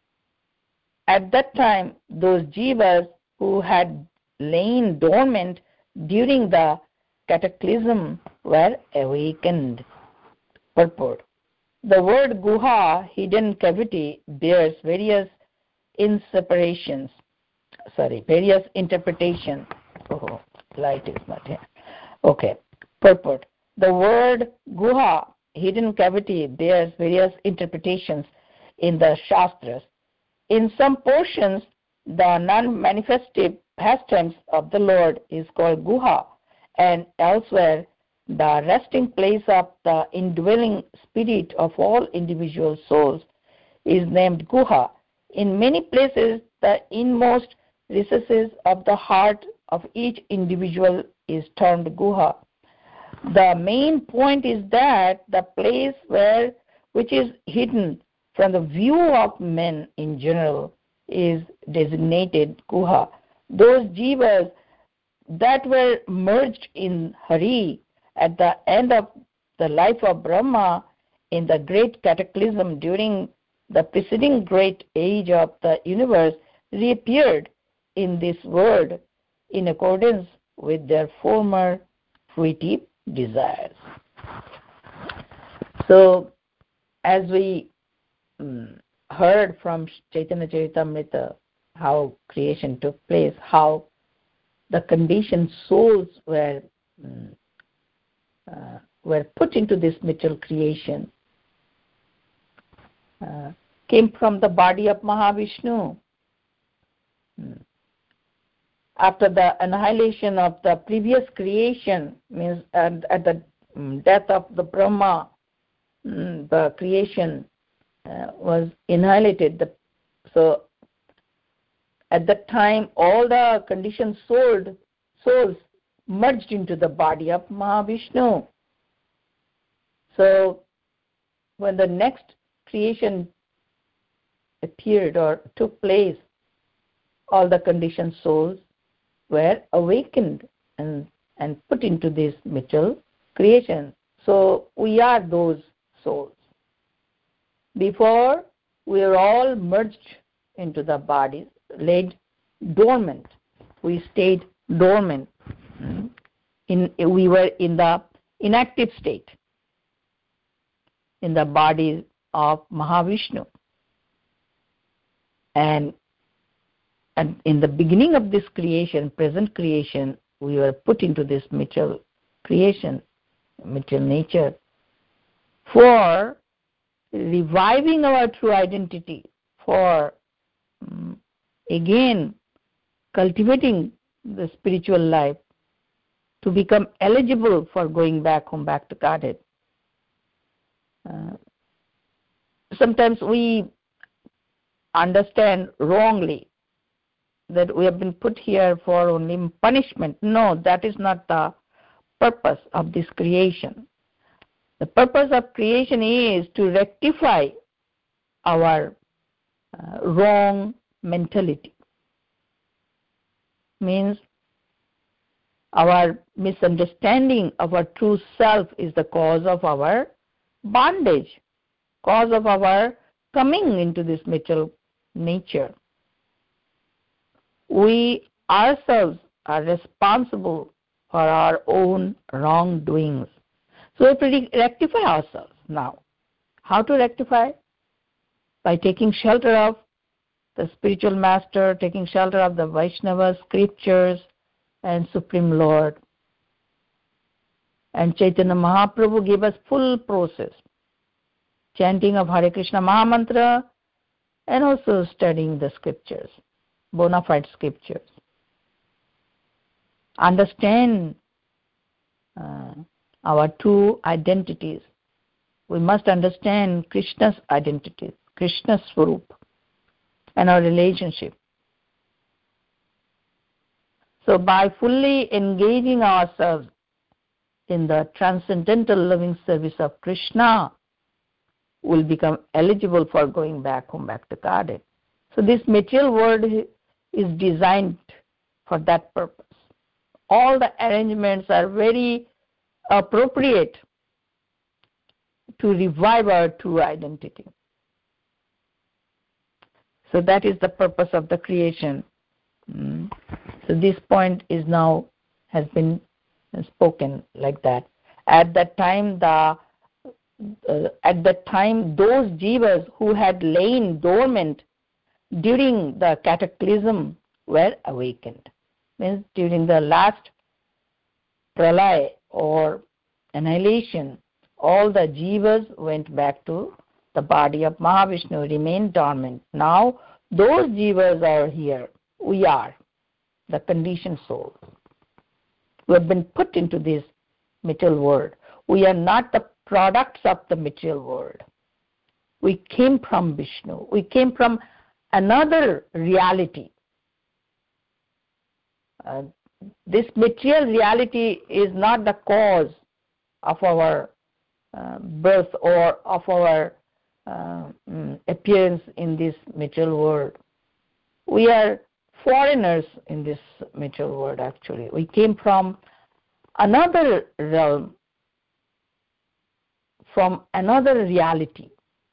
At that time, those jivas who had lain dormant during the cataclysm were awakened. Purport. The word guha, hidden cavity, bears various inseparations, sorry, various interpretations. Oh, light is not here. Okay. Purport. The word guha, hidden cavity, bears various interpretations in the Shastras. In some portions, the non-manifestive pastimes of the Lord is called guha, and elsewhere, the resting place of the indwelling spirit of all individual souls is named guha. In many places, the inmost recesses of the heart of each individual is termed guha. The main point is that the place where which is hidden from the view of men in general is designated guha. Those jivas that were merged in Hari at the end of the life of Brahma in the great cataclysm during the preceding great age of the universe reappeared in this world in accordance with their former fruitive desires. So, as we um, heard from Chaitanya Charitamrita how creation took place, how the conditioned souls were um, uh, were put into this material creation, uh, came from the body of Mahavishnu. Hmm. After the annihilation of the previous creation, means at, at the um, death of the Brahma, um, the creation uh, was annihilated. The, so at that time, all the conditioned souls, souls merged into the body of Mahavishnu. So when the next creation appeared or took place, all the conditioned souls were awakened and, and put into this material creation. So we are those souls. Before, we were all merged into the bodies, laid dormant. We stayed dormant. In, we were in the inactive state in the body of Mahavishnu. And, and in the beginning of this creation, present creation, we were put into this material creation, material nature, for reviving our true identity, for um, again cultivating the spiritual life, to become eligible for going back home, back to Godhead. Uh, sometimes we understand wrongly that we have been put here for only punishment. No, that is not the purpose of this creation. The purpose of creation is to rectify our uh, wrong mentality. Means our misunderstanding of our true self is the cause of our bondage, cause of our coming into this material nature. we ourselves are responsible for our own wrongdoings. So we have to rectify ourselves now. How to rectify? By taking shelter of the spiritual master, taking shelter of the Vaishnava scriptures and Supreme Lord. And Chaitanya Mahaprabhu gave us full process. Chanting of Hare Krishna Mahamantra and also studying the scriptures, bona fide scriptures. Understand uh, our true identities. We must understand Krishna's identity, Krishna's Swarup, and our relationship. So by fully engaging ourselves in the transcendental loving service of Krishna, we'll become eligible for going back home, back to Godhead. So this material world is designed for that purpose. All the arrangements are very appropriate to revive our true identity. So that is the purpose of the creation. Mm. So this point is now has been spoken like that. At that time, the uh, at that time, those jivas who had lain dormant during the cataclysm were awakened. Means during the last pralaya or annihilation, all the jivas went back to the body of Mahavishnu, remained dormant. Now those jivas are here. We are the conditioned souls. We have been put into this material world. We are not the products of the material world. We came from Vishnu. We came from another reality. Uh, this material reality is not the cause of our uh, birth or of our uh, mm, appearance in this material world. We are foreigners in this material world, actually. We came from another realm, from another reality.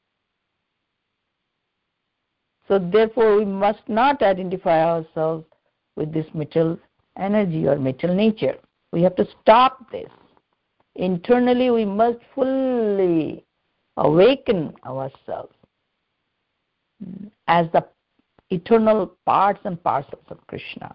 So therefore, we must not identify ourselves with this material energy or material nature. We have to stop this. Internally, we must fully awaken ourselves as the eternal parts and parcels of Krishna.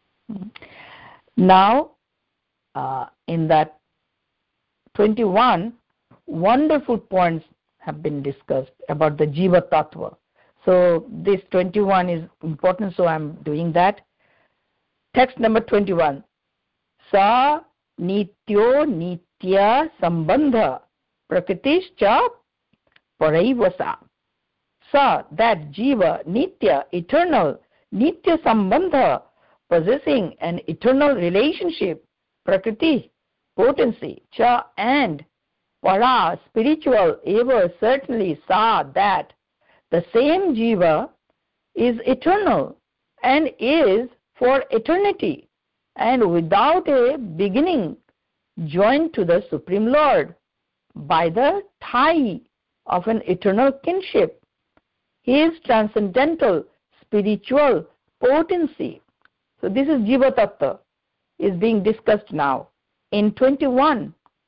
Now, uh, in that twenty-one, wonderful points have been discussed about the Jiva Tattva. So this twenty-one is important, so I'm doing that. Text number twenty-one. Sa nityo nitya sambandha prakritischa paraivasa. Sa, that Jiva, Nitya, eternal, Nitya Sambandha, possessing an eternal relationship, Prakriti, potency, Cha, and Para, spiritual, ever, certainly, Sa, that the same Jiva is eternal and is for eternity and without a beginning, joined to the Supreme Lord by the tie of an eternal kinship. His transcendental spiritual potency. So this is Jiva Tattva is being discussed now. In twenty-one,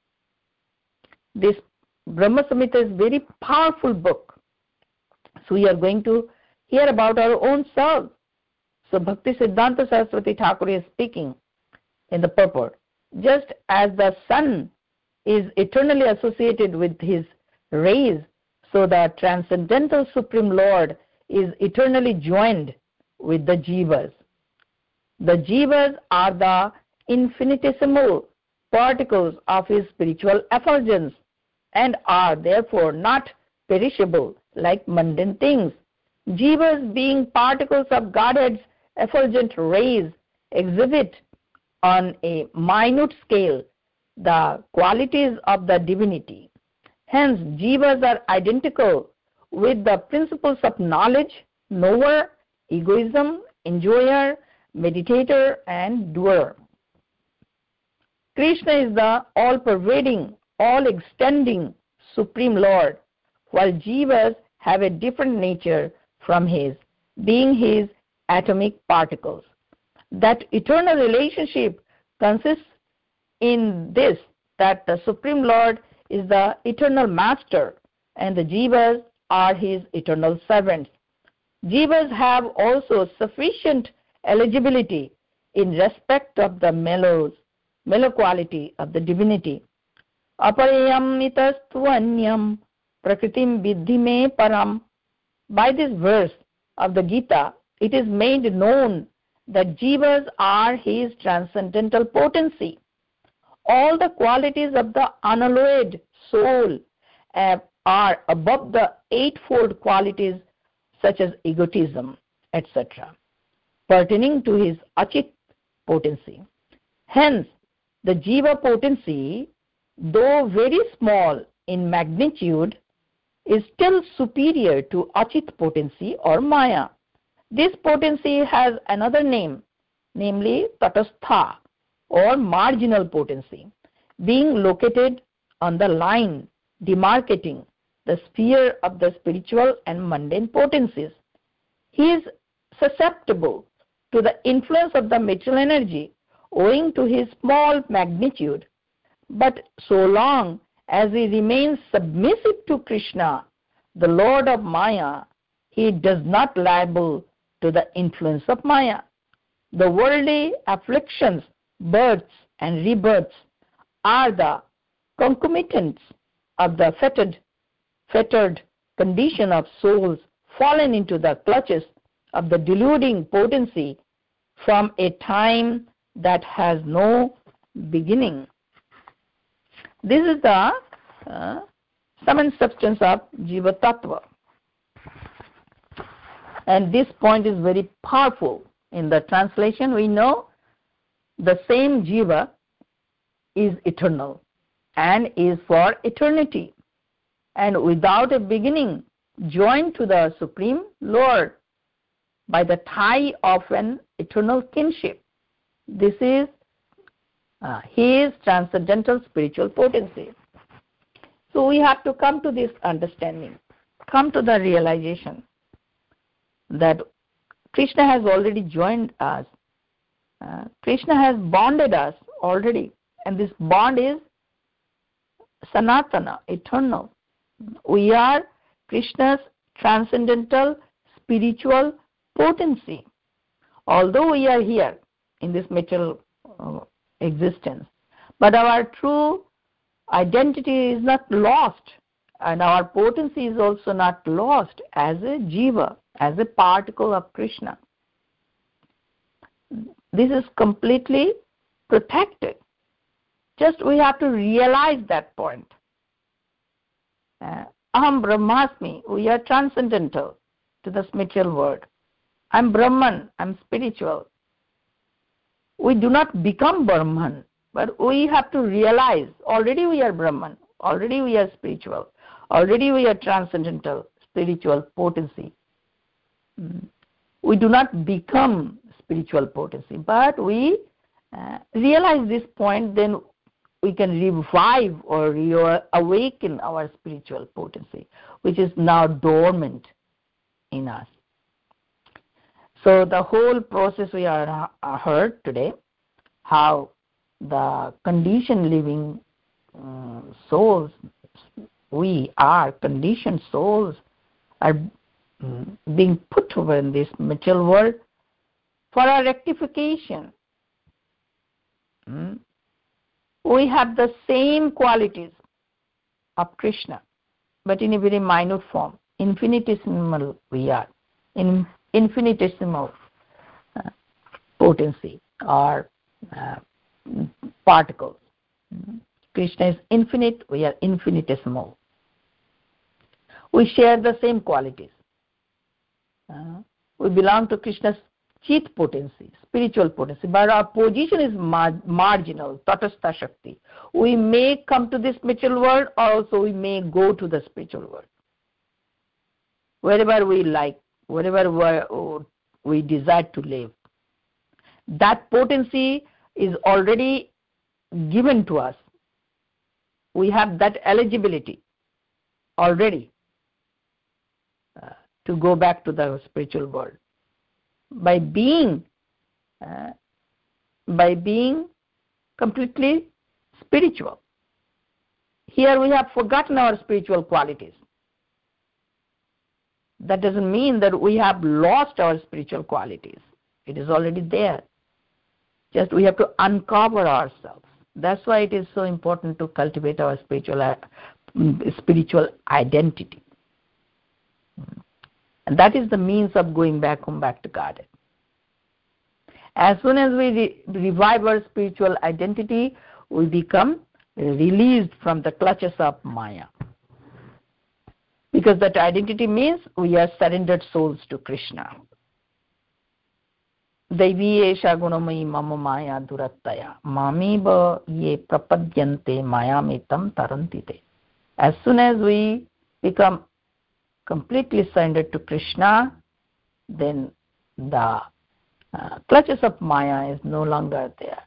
this Brahma Samhita is a very powerful book. So we are going to hear about our own selves. So Bhakti Siddhanta Saraswati Thakur is speaking in the purport. Just as the sun is eternally associated with his rays, so the transcendental Supreme Lord is eternally joined with the Jivas. The Jivas are the infinitesimal particles of his spiritual effulgence and are therefore not perishable like mundane things. Jivas, being particles of Godhead's effulgent rays, exhibit on a minute scale the qualities of the divinity. Hence, jivas are identical with the principles of knowledge, knower, egoism, enjoyer, meditator, and doer. Krishna is the all-pervading, all-extending Supreme Lord, while jivas have a different nature from his, being his atomic particles. That eternal relationship consists in this, that the Supreme Lord is the eternal master and the jivas are his eternal servants. Jivas have also sufficient eligibility in respect of the mellows, mellow quality of the divinity. Aparayam itastvanyam prakritim vidhi me param. By this verse of the Gita, it is made known that jivas are his transcendental potency. All the qualities of the unalloyed soul uh, are above the eightfold qualities such as egotism, et cetera, pertaining to his achit potency. Hence, the jiva potency, though very small in magnitude, is still superior to achit potency or maya. This potency has another name, namely tatastha or marginal potency, being located on the line demarcating the sphere of the spiritual and mundane potencies. He is susceptible to the influence of the material energy owing to his small magnitude, but so long as he remains submissive to Krishna, the Lord of Maya, he does not liable to the influence of Maya. The worldly afflictions, births and rebirths are the concomitants of the fettered, fettered condition of souls fallen into the clutches of the deluding potency from a time that has no beginning. This is the uh, sum and substance of Jiva Tattva. And this point is very powerful. In the translation, we know the same Jiva is eternal and is for eternity and without a beginning, joined to the Supreme Lord by the tie of an eternal kinship. This is uh, his transcendental spiritual potency. So we have to come to this understanding, come to the realization that Krishna has already joined us. Uh, Krishna has bonded us already, and this bond is sanatana, eternal. We are Krishna's transcendental spiritual potency. Although we are here in this material uh, existence, but our true identity is not lost, and our potency is also not lost as a jiva, as a particle of Krishna. This is completely protected. Just we have to realize that point. Uh, Aham Brahmasmi, we are transcendental to the material world. I'm Brahman, I'm spiritual. We do not become Brahman, but we have to realize already we are Brahman, already we are spiritual, already we are transcendental spiritual potency. We do not become spiritual potency, but we uh, realize this point, then we can revive or re- awaken our spiritual potency, which is now dormant in us. So the whole process we are uh, heard today, how the conditioned living uh, souls, we are conditioned souls, are um, being put over in this material world for our rectification. Mm. We have the same qualities of Krishna, but in a very minute form. Infinitesimal we are, in infinitesimal uh, potency or uh, particles. Mm. Krishna is infinite, we are infinitesimal. We share the same qualities. Uh, we belong to Krishna's chit potency, spiritual potency, but our position is mar- marginal, tatastha shakti. We may come to this material world, or also we may go to the spiritual world. Wherever we like, wherever we desire to live. That potency is already given to us. We have that eligibility already uh, to go back to the spiritual world. By being uh, by being completely spiritual. Here we have forgotten our spiritual qualities. That doesn't mean that we have lost our spiritual qualities. It is already there. Just we have to uncover ourselves. That's why it is so important to cultivate our spiritual uh, spiritual identity. And that is the means of going back home, back to Godhead. As soon as we re- revive our spiritual identity, we become released from the clutches of Maya. Because that identity means we are surrendered souls to Krishna. Devi esha gunamayi mama maya durattaya mamiba ye prapadyante mayamitam tarantite. As soon as we become completely surrendered to Krishna, then the uh, clutches of Maya is no longer there.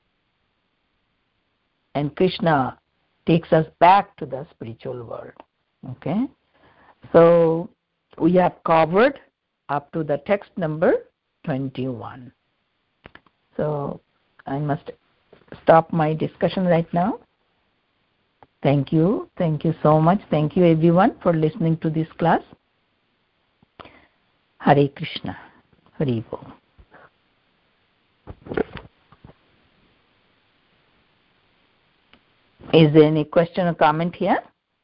And Krishna takes us back to the spiritual world. Okay? So we have covered up to the text number twenty-one. So I must stop my discussion right now. Thank you. Thank you so much. Thank you everyone for listening to this class. Hare Krishna. Hare Bol. Is there any question or comment here?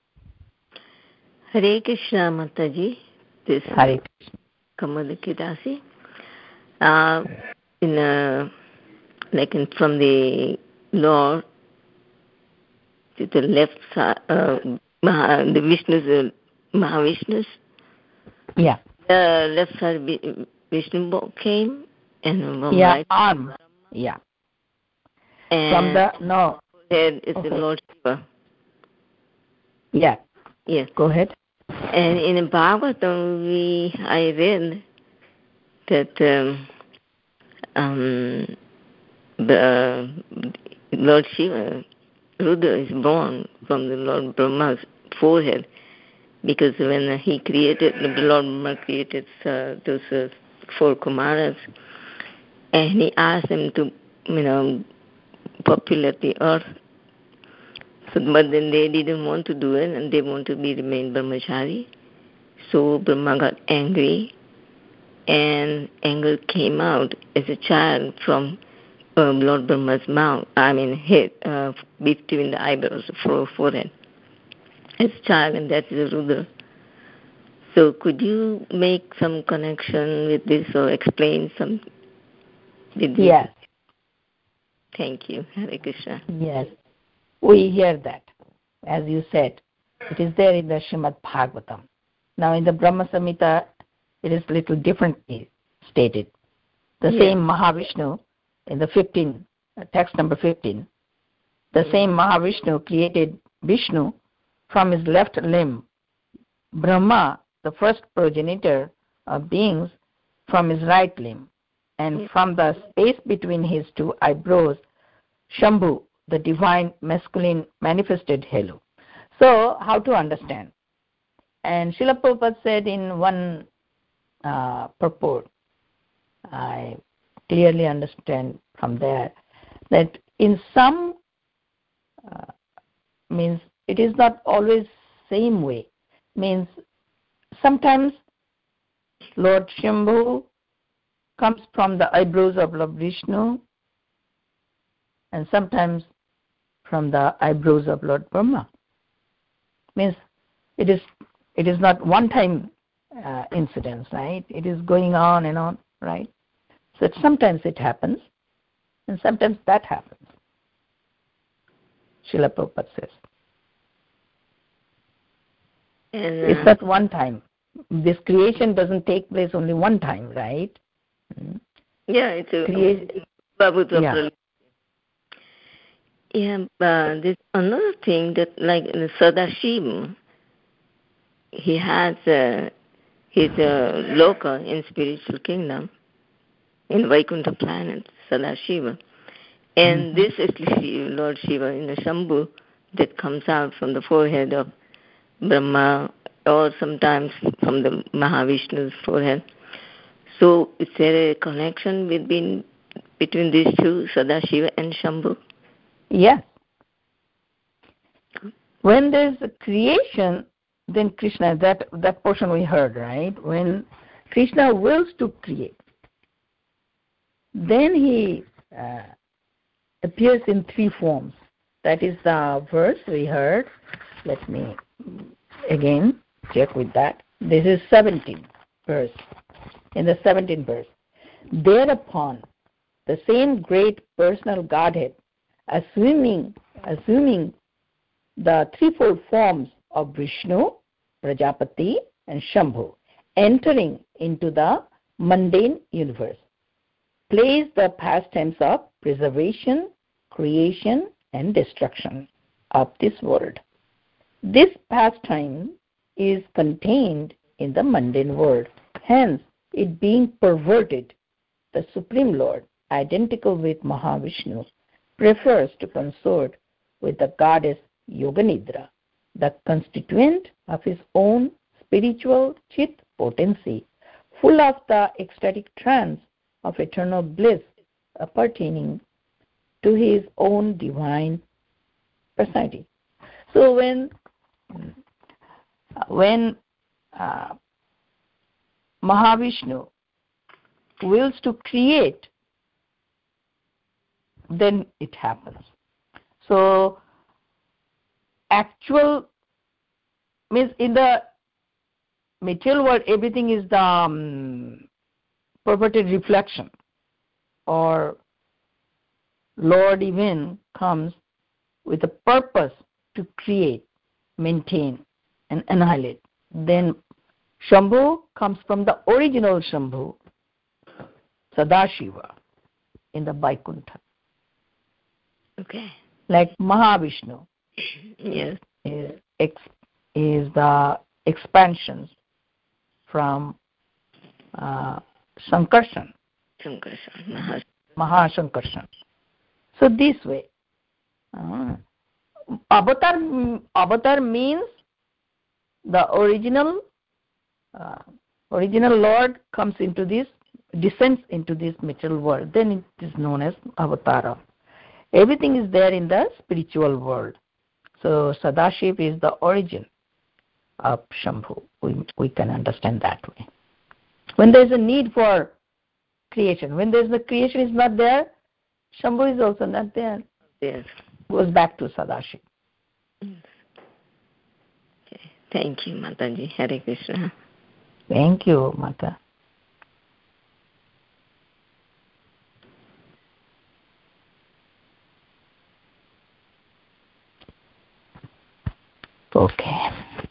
Hare Krishna, Mataji. This Hare Krishna. Kamalakidasi. Uh, in uh, like in, from the Lord to the left side, uh, Maha, the Vishnu's, uh, Mahavishnu's. Yeah. The left side Vishnu came, and from yeah, right arm. Yeah. And from the no. Head is okay. the Lord Shiva. Yeah. Yeah. Go ahead. And in Bhagavatam, we I read that um, um, the uh, Lord Shiva, Rudra, is born from the Lord Brahma's forehead, because when he created, the Lord Brahma created uh, those uh, four Kumaras, and he asked them to, you know, populate the earth. So, but then they didn't want to do it, and they want to be remain brahmachari. So Brahma got angry, and anger came out as a child from um, Lord Brahma's mouth. I mean, head uh, between the eyebrows, forehead, as a child, and that is Rudra. So, could you make some connection with this or explain some? Did you? Yes. Thank you, Hare Krishna. Yes. We hear that, as you said. It is there in the Srimad Bhagavatam. Now, in the Brahma Samhita, it is a little differently stated. The yeah. same Mahavishnu, in the fifteen, text number fifteen, the mm-hmm. same Mahavishnu created Vishnu from his left limb, Brahma, the first progenitor of beings, from his right limb, and mm-hmm. from the space between his two eyebrows, Shambhu, the divine masculine manifested Helu. So, how to understand? And Srila Prabhupada said in one uh, purport, I clearly understand from there, that in some, uh, means it is not always same way. Means sometimes Lord Shambhu comes from the eyebrows of Lord Vishnu, and sometimes from the eyebrows of Lord Brahma. Means it is it is not one time uh, incidence, right? It is going on and on, right? So it, sometimes it happens, and sometimes that happens. Srila Prabhupada says. And, uh, it's not one time. This creation doesn't take place only one time, right? Yeah, it's a Creation. Yeah. Yeah, but there's another thing that, like in Sadashiva, he has uh, his uh, loka in spiritual kingdom, in Vaikuntha planet, Sadashiva. And mm-hmm. this is Lord Shiva in the Shambhu that comes out from the forehead of Brahma, or sometimes from the Mahavishnu's forehead. So is there a connection between between these two, Sadashiva and Shambhu? Yes. When there's a creation, then Krishna, that, that portion we heard, right? When Krishna wills to create, then he uh, appears in three forms. That is the verse we heard. Let me again check with that. This is seventeenth verse. In the seventeenth verse, thereupon the same great personal Godhead, assuming assuming the threefold forms of Vishnu, Prajapati, and Shambhu, entering into the mundane universe, plays the pastimes of preservation, creation, and destruction of this world. This pastime is contained in the mundane world. Hence, it being perverted, the Supreme Lord, identical with Mahavishnu, prefers to consort with the goddess Yoganidra, the constituent of his own spiritual chit potency, full of the ecstatic trance of eternal bliss appertaining to his own divine personality. So when when uh, Mahavishnu wills to create, then it happens. So actual means in the material world, everything is the um, perverted reflection, or Lord even comes with a purpose to create, maintain, and annihilate. Then Shambhu comes from the original Shambhu, Sadashiva, in the Vaikuntha. Okay. Like Mahavishnu. Yes. Is, is the expansions from uh, Sankarshan. Sankarshan. Mahashankarshan. So this way. Uh, avatar, avatar means the original uh, original Lord comes into this, descends into this material world. Then it is known as Avatara. Everything is there in the spiritual world. So Sadashiv is the origin of Shambhu. We, we can understand that way. When there is a need for creation, when there is the creation is not there, Shambhu is also not there. Yes. Goes back to Sadashiv. Okay. Thank you, Mataji. Hare Krishna. Thank you, Mata. Okay.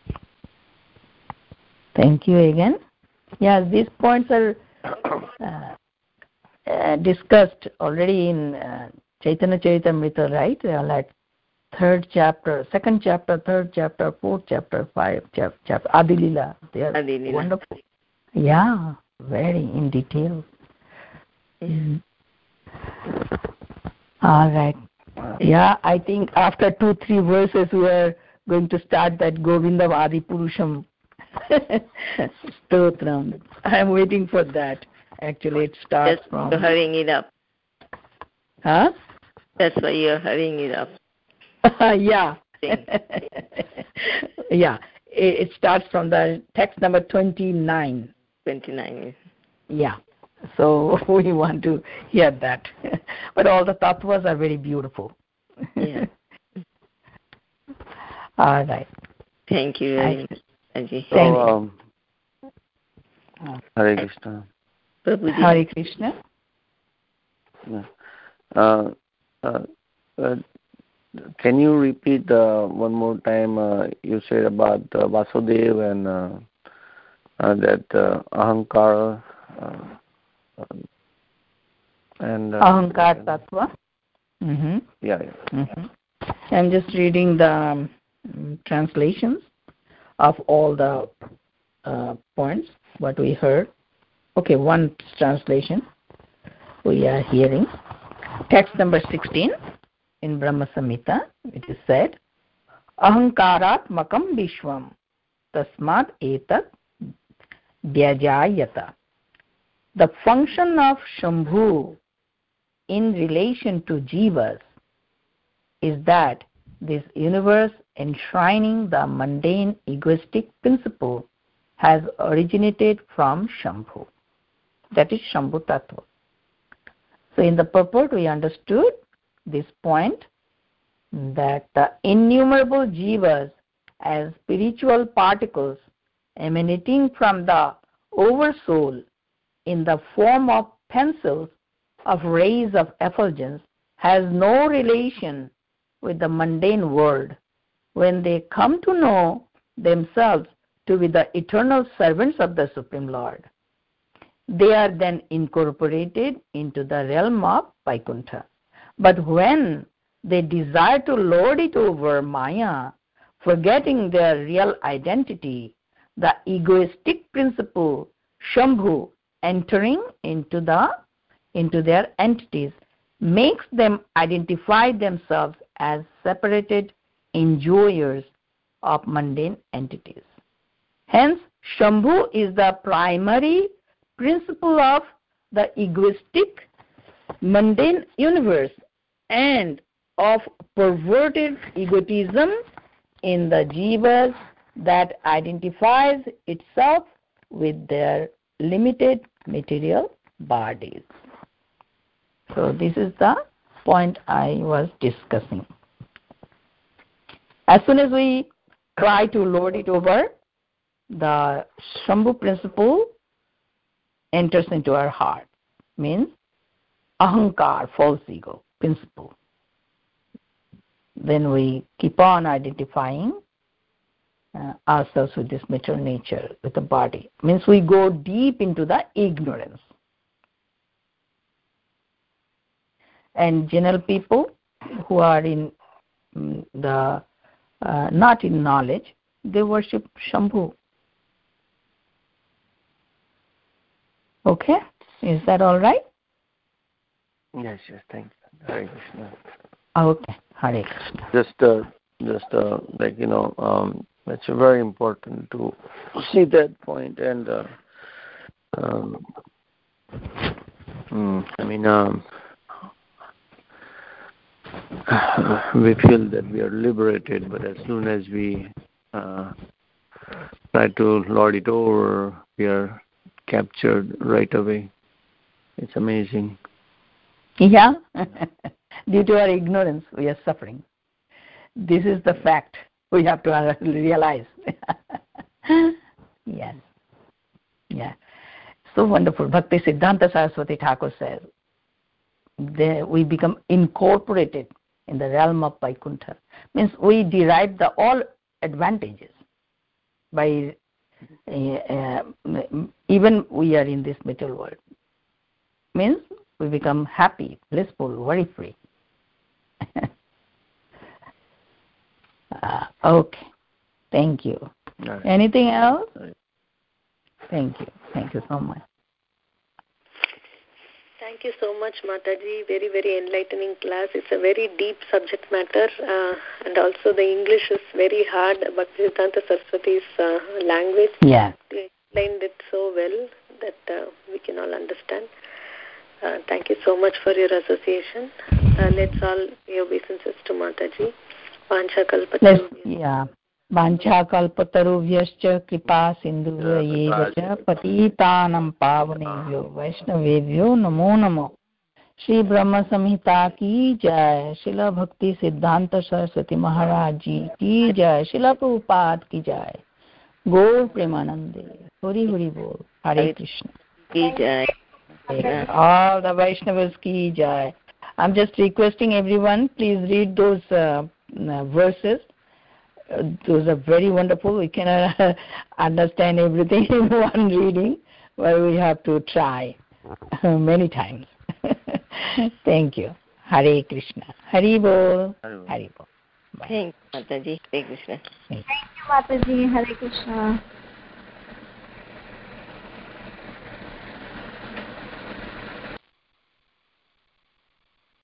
Thank you again. Yeah, these points are uh, uh, discussed already in uh, Chaitanya Charitamrita, right? They are like third chapter, second chapter, third chapter, fourth chapter, five chapter, chapter Adi Lila. They are Adi-lila. wonderful. Yeah, very in detail. Mm. All right. Yeah, I think after two, three verses we are going to start that Govindam Adi Purusham Stotram. I'm waiting for that. Actually, it starts That's from... You're hurrying it up. Huh? That's why you're hurrying it up. Yeah. Yeah. It, it starts from the text number twenty-nine. twenty-nine. Yeah. So we want to hear that. But all the tattvas are very beautiful. Yeah. All right. Thank you very much, Aji. Thank so, you. Um, Hare Krishna. Prabhuji. Hare Krishna. Yeah. Uh, uh, uh, can you repeat uh, one more time? Uh, you said about uh, Vasudeva and uh, uh, that uh, Ahankara uh, and uh, Ahankar Tattva. Mm-hmm. Yeah. yeah. Mm-hmm. I'm just reading the um, translations of all the uh, points what we heard. Okay, one translation we are hearing. Text number sixteen in Brahma Samhita, it is said, Ahankaratmakam Vishwam Tasmat Etat Vyajayata. The function of Shambhu in relation to jivas is that this universe enshrining the mundane egoistic principle has originated from Shambhu. That is Shambhu Tattva. So in the purport we understood this point that the innumerable jivas as spiritual particles emanating from the oversoul in the form of pencils of rays of effulgence has no relation with the mundane world. When they come to know themselves to be the eternal servants of the Supreme Lord, they are then incorporated into the realm of Vaikuntha. But when they desire to lord it over Maya, forgetting their real identity, the egoistic principle Shambhu entering into the into their entities makes them identify themselves as separated enjoyers of mundane entities. Hence, Shambhu is the primary principle of the egoistic mundane universe and of perverted egotism in the jivas that identifies itself with their limited material bodies. So this is the point I was discussing. As soon as we try to lord it over, the Shambhu principle enters into our heart, means ahankar, false ego principle. Then we keep on identifying uh, ourselves with this material nature, with the body. Means we go deep into the ignorance. And general people who are in um, the uh, not in knowledge, they worship Shambhu. Okay, is that all right? Yes, yes, thank you. Hare Krishna. Okay, Hare Krishna. Just, uh, just uh, like you know, um, it's very important to see that point, and uh, um, mm, I mean, um, we feel that we are liberated, but as soon as we uh, try to lord it over, we are captured right away. It's amazing. Yeah, due to our ignorance, we are suffering. This is the fact we have to realize. Yes. Yeah. So wonderful. Bhakti Siddhanta Saraswati Thakur says, there we become incorporated in the realm of Vaikuntha. Means we derive the all advantages by uh, uh, even we are in this material world. Means we become happy, blissful, very free. uh, okay. Thank you. Right. Anything else? Right. Thank you. Thank you so much. Thank you so much, Mataji. Very, very enlightening class. It's a very deep subject matter, uh, and also the English is very hard. Bhakti Siddhanta Saraswati's uh, language, Yeah. they explained it so well that uh, we can all understand. Uh, thank you so much for your association. Uh, let's all pay obeisances to Mataji. Vancha kalpataru. Yeah. Vancha kalpatarubhyascha kripa sindhuvayeva cha patitanam pavanebhyo vaishnavebhyo namo namo. Shri Brahma Samhita ki jai, Srila Bhakti Siddhanta Saraswati Maharaj ji ki jai, Srila Prabhupada ki jai. Gaur Premanande. Hari Hari Bol. Hare Krishna. Ki jai. All the Vaishnavas ki jai. I'm just requesting everyone, please read those uh, uh, verses. Uh, those are very wonderful. We cannot uh, understand everything in one reading, but we have to try uh, many times. Thank you. Hare Krishna. Hari Bol. Hari Bol. Thank you, Mataji. Hare Krishna. Thank you, Mataji. Hare Krishna.